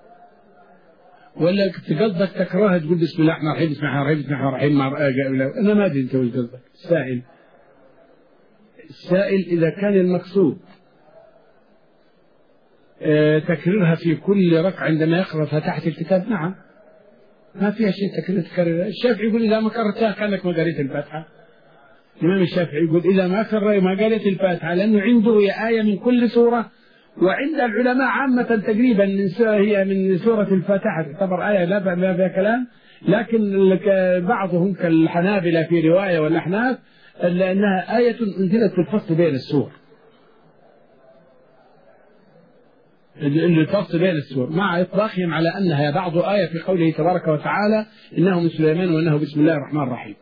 ولا قصدك تكررها تقول بسم الله الرحمن الرحيم بسم الله الرحمن الرحيم؟ أنا ما أدري أنت وش قصدك. السائل إذا كان المقصود تكررها في كل ركعة عندما يقرأ فاتحة الكتاب، نعم ما فيها شيء تكررها. الشافعي يقول إذا ما كررتها كأنك ما قريت الفاتحة. الإمام الشافعي يقول إذا ما كرر ما قريت الفاتحة، لأنه عنده هي آية من كل سورة، وعند العلماء عامة تقريبا هي من سورة الفاتحة تعتبر آية لا فيها كلام، لكن بعضهم كالحنابلة في رواية والأحناف لأنها آية أنزلت في الفصل بين السور، الفصل بين السور، مع إطلاقهم على أنها بعض آية في قوله تبارك وتعالى إنه من سليمان وإنه بسم الله الرحمن الرحيم.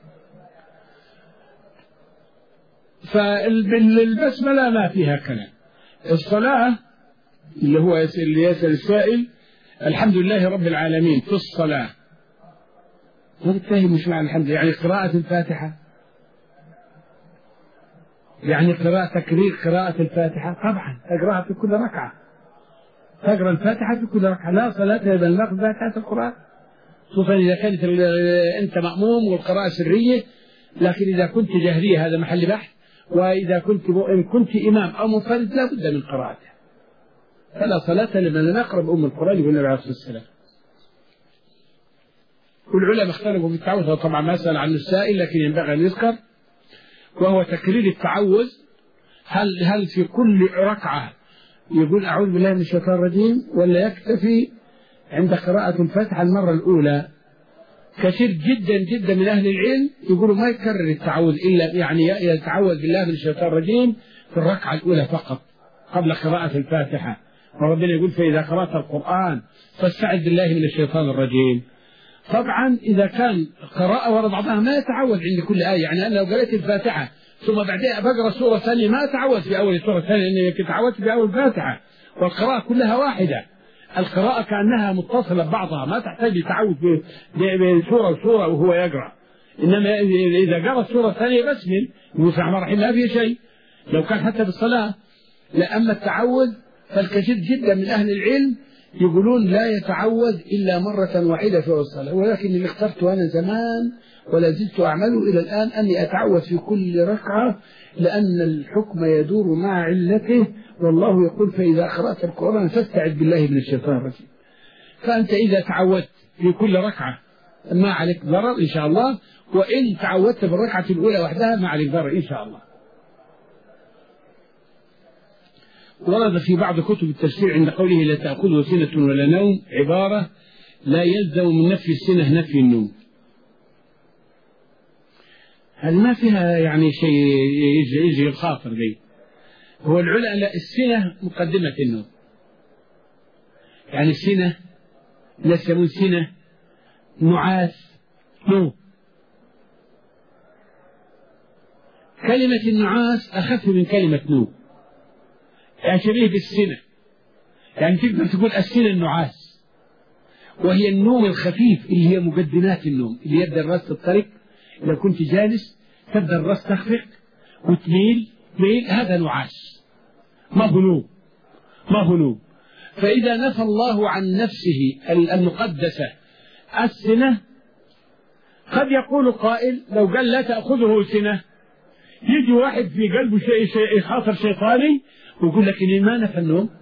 فالبسملة ما فيها كلام. الصلاة اللي هو اللي يسأل السائل الحمد لله رب العالمين في الصلاة، ما تفهم مش معنى الحمد لله، يعني قراءة الفاتحة، يعني تكرير قراءة الفاتحة طبعا تقرأها في كل ركعة، تقرأ الفاتحة في كل ركعة، لا صلاة إلا بالنقل فاتحة القرآن، خصوصا إذا كانت أنت مأموم والقراءة سرية. لكن إذا كنت جهرية هذا محل بحث، وإذا كنت إمام أو منفرد لا بد من قراءته، فلا صلاة لمن أقرب أم القرآن يقول النبي عليه الصلاة والسلام. والعلماء اختلفوا في التعوذ، طبعا ما سأل عنه السائل لكن ينبغي أن يذكر، وهو تكرير التعوذ. هل في كل ركعة يقول أعوذ بالله من الشيطان الرجيم، ولا يكتفي عند قراءة الفاتحة المرة الأولى؟ كثير جدا جدا من أهل العلم يقولوا ما يكرر التعوذ إلا يعني يتعوذ بالله من الشيطان الرجيم في الركعة الأولى فقط قبل قراءة الفاتحة، وربنا يقول فإذا قرأت القرآن فاستعذ بالله من الشيطان الرجيم. طبعا إذا كان قراءة ورا بعضها ما يتعوذ عند كل آية، يعني أنا لو قرأت الفاتحة ثم بعدين بقرأ سورة ثانية ما أتعوذ في أول سورة ثانية، لأني تعوذت في أول الفاتحة، والقراءة كلها واحدة، القراءة كأنها متصلة ببعضها ما تحتاج لتعوذ بين سورة وسورة وهو يقرأ. إنما إذا قرأ السورة الثانية بس من بسم الله الرحمن الرحيم ما فيه شيء لو كان حتى في الصلاة. لأما التعوذ فالكثير جدا من أهل العلم يقولون لا يتعوذ إلا مرة واحدة في الصلاة، ولكن اللي اخترته أنا زمان ولا زلت أعمله إلى الآن أني أتعوذ في كل ركعة، لأن الحكم يدور مع علته، والله يقول فإذا قرأت القرآن فاستعذ بالله من الشيطان الرجيم. فأنت إذا تعودت في كل ركعة ما عليك ضرر إن شاء الله، وإن تعودت بالركعة الأولى وحدها ما عليك ضرر إن شاء الله. ورد في بعض كتب التفسير عند قوله لا تأخذه سنة ولا نوم عبارة لا يلزم من نفي السنة نفي النوم. هل ما فيها يعني شيء يجي الخاطر لي؟ هو العلماء لا، السنة مقدمة النوم، يعني السنة لا يسمون سنة نعاس نوم. كلمة النعاس أخف من كلمة نوم، يعني شبيه بالسنة، يعني تقدر تقول السنة النعاس، وهي النوم الخفيف اللي هي مقدمات النوم، اللي يبدأ الرأس تضطرب، إذا كنت جالس تبدأ الرأس تخفق وتميل هذا نعاس، ما هو نوم. فإذا نفى الله عن نفسه المقدسة السنة، قد يقول قائل لو قال لا تأخذه سنة، يجي واحد في قلبه شيء خاطر شيطاني ويقول لك إني ما نفى النوم.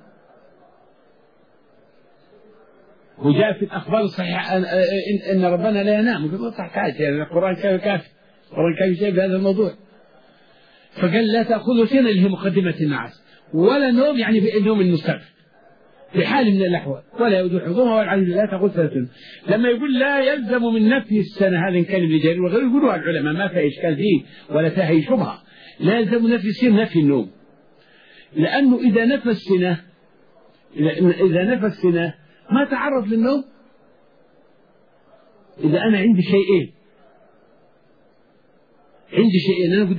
وجاء في الأخبار الصحيحة إن ربنا لا ينام، يقول تحتاج يعني القرآن كافي، القرآن كافي شيء بهذا الموضوع. فقال لا تأخذه سنة اللي هي مقدمة النعاس، ولا نوم يعني بالنوم المستمر في حال من الأحوال، ولا يؤذي حظومها ولا العجل لا تأخذ سنة. لما يقول لا يلزم من نفي السنة، هذا إن كان ابن جرير وغيره يقولوها العلماء ما في إشكال فيه ولا فيها شبهة، لا يلزم نفي السنة نفي النوم، لأنه إذا نفى السنة ما تعرض للنوم. إذا أنا عندي شيئين أنا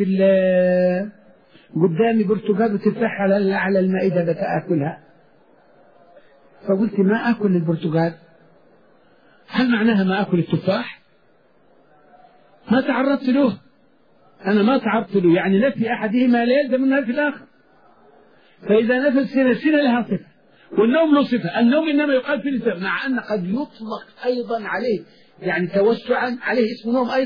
قدامي برتقال وتفاح على المائدة بتأكلها، فقلت ما أكل البرتقال، هل معناها ما أكل التفاح؟ ما تعرضت له، أنا ما تعرضت له، يعني نفي أحدهما لا يلزم من نفي الآخر. فإذا نفى السنة لها صفة، والنوم له صفة. النوم إنما يقال في الإسلام، مع أن قد يطلق أيضا عليه يعني توسعا عليه اسم نوم أيضا.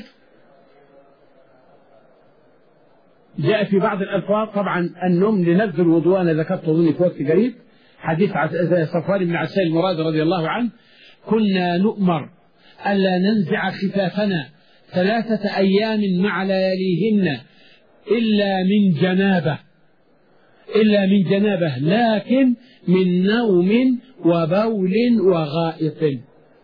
جاء في بعض الألفاظ طبعا النوم لنبذ الوضوء، أنا ذكرت أظن في وقت قريب حديث صفوان بن عسال المراد رضي الله عنه، كنا نؤمر ألا ننزع خفافنا 3 أيام مع لياليهن إلا من جنابة لكن من نوم وبول وغائط،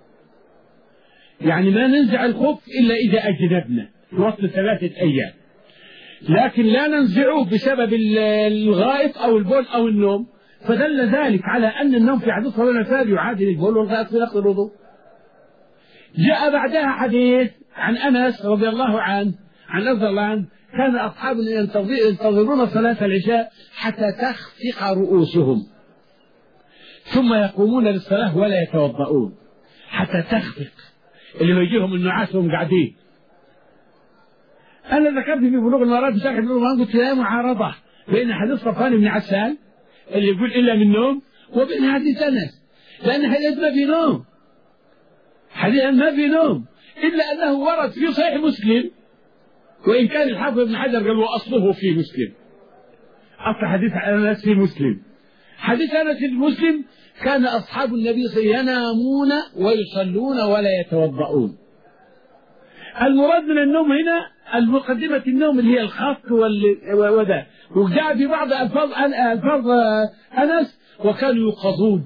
يعني ما ننزع الخف إلا إذا أجنبنا في وقت 3 أيام، لكن لا ننزعه بسبب الغائط أو البول أو النوم. فدل ذلك على أن النوم في حديث صلى الله عليه وسلم يعادل البول والغائط في نقض الوضوء. جاء بعدها حديث عن أنس رضي الله عنه كان أصحابنا ينتظرون صلاة العشاء حتى تخفق رؤوسهم ثم يقومون للصلاة ولا يتوضؤون حتى تخفق، اللي يجيهم النعاس وهم قاعدين. أنا ذكرت في بلوغ المرام شرح بلوغ المرام قلت لا معارضة بين حديث صفوان بن عسال اللي يقول إلا من نوم وبين حديث أنس، لأن حديث ما في نوم، حديث ما في نوم، إلا أنه ورد في صحيح مسلم، وإن كان الحافظ ابن حجر قال وأصله في مسلم، أصل حديث أنس في مسلم. حديث أنس في مسلم كان أصحاب النبي صلى الله عليه وسلم ينامون ويصلون ولا يتوضؤون. المراد من النوم هنا المقدمة النوم اللي هي الخط وذا، وجاء في بعض ألفاظ أنس وكانوا يوقظون.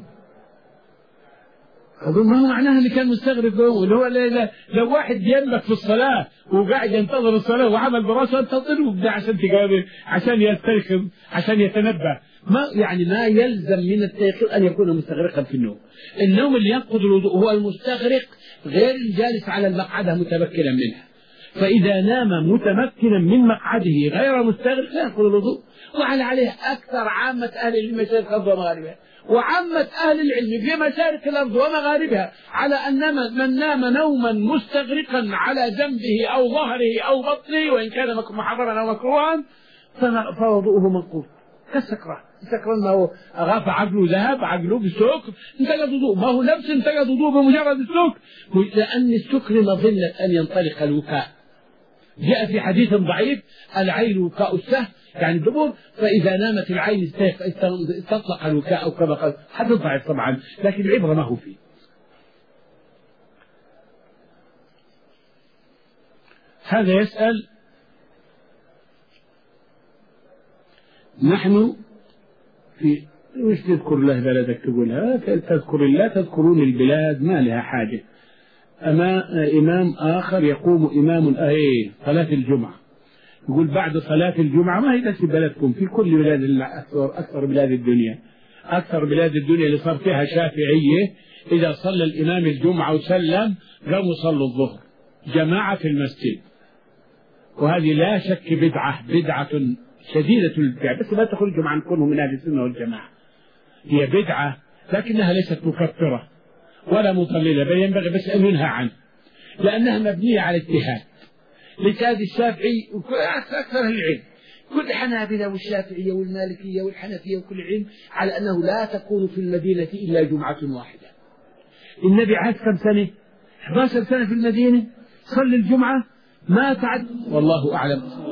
أظن ما هو معناها اللي كان مستغرب اللي هو لو واحد ينبك في الصلاة وقاعد ينتظر الصلاة وعمل براسه انتظره عشان تقابل عشان يستيقظ عشان يتنبه، ما يعني ما يلزم من التيقظ أن يكون مستغرقا في النوم. النوم اللي ينقض الوضوء هو المستغرق غير الجالس على المقعدة متمكنا منها، فإذا نام متمكنا من مقعده غير مستغرق لا ينقض الوضوء. وعلى عليه أكثر عامة أهل العلم مشارق الأرض ومغاربها، وعامة أهل العلم في مشارق الأرض ومغاربها على أن من نام نوما مستغرقا على جنبه أو ظهره أو بطنه وإن كان محرما أو مكروها فوضوءه منقوض كالسكران. السكران ما هو أغاف عقله ذهب عقله بالسكر انتقض وضوء، ما هو نفس انتقض وضوء بمجرد السكر، لأن السكر مظنة أن ينطلق الوكاء. جاء في حديث ضعيف العين وكاء السهم يعني الدبر، فإذا نامت العين استطلق الوكاء أو كما قال، حديث ضعيف طبعا لكن العبرة ما هو فيه. هذا يسأل نحن في مش تذكر الله بلدك تقولها، تذكر الله تذكرون البلاد ما لها حاجة. أما إمام آخر يقوم إمام صلاة الجمعة، يقول بعد صلاة الجمعة ما هي بس بلدكم، في كل بلاد أكثر بلاد الدنيا، أكثر بلاد الدنيا اللي صار فيها شافعية إذا صلى الإمام الجمعة وسلم قاموا صلوا الظهر جماعة في المسجد، وهذه لا شك بدعة شديدة الابتداع، بس لا تخرجهم عن كونهم من أهل السنة والجماعة، هي بدعة لكنها ليست مكفرة ولا مضللة، بل ينبغي بس أن ينهى عنه لأنها مبنية على اجتهاد. الاجتهاد الشافعي أكثر العلم كل الحنابلة والشافعية والمالكية والحنفية وكل علم على أنه لا تكون في المدينة إلا جمعة واحدة. النبي عاش كم سنة؟ 11 سنة في المدينة، صلى الجمعة ما تعد، والله أعلم.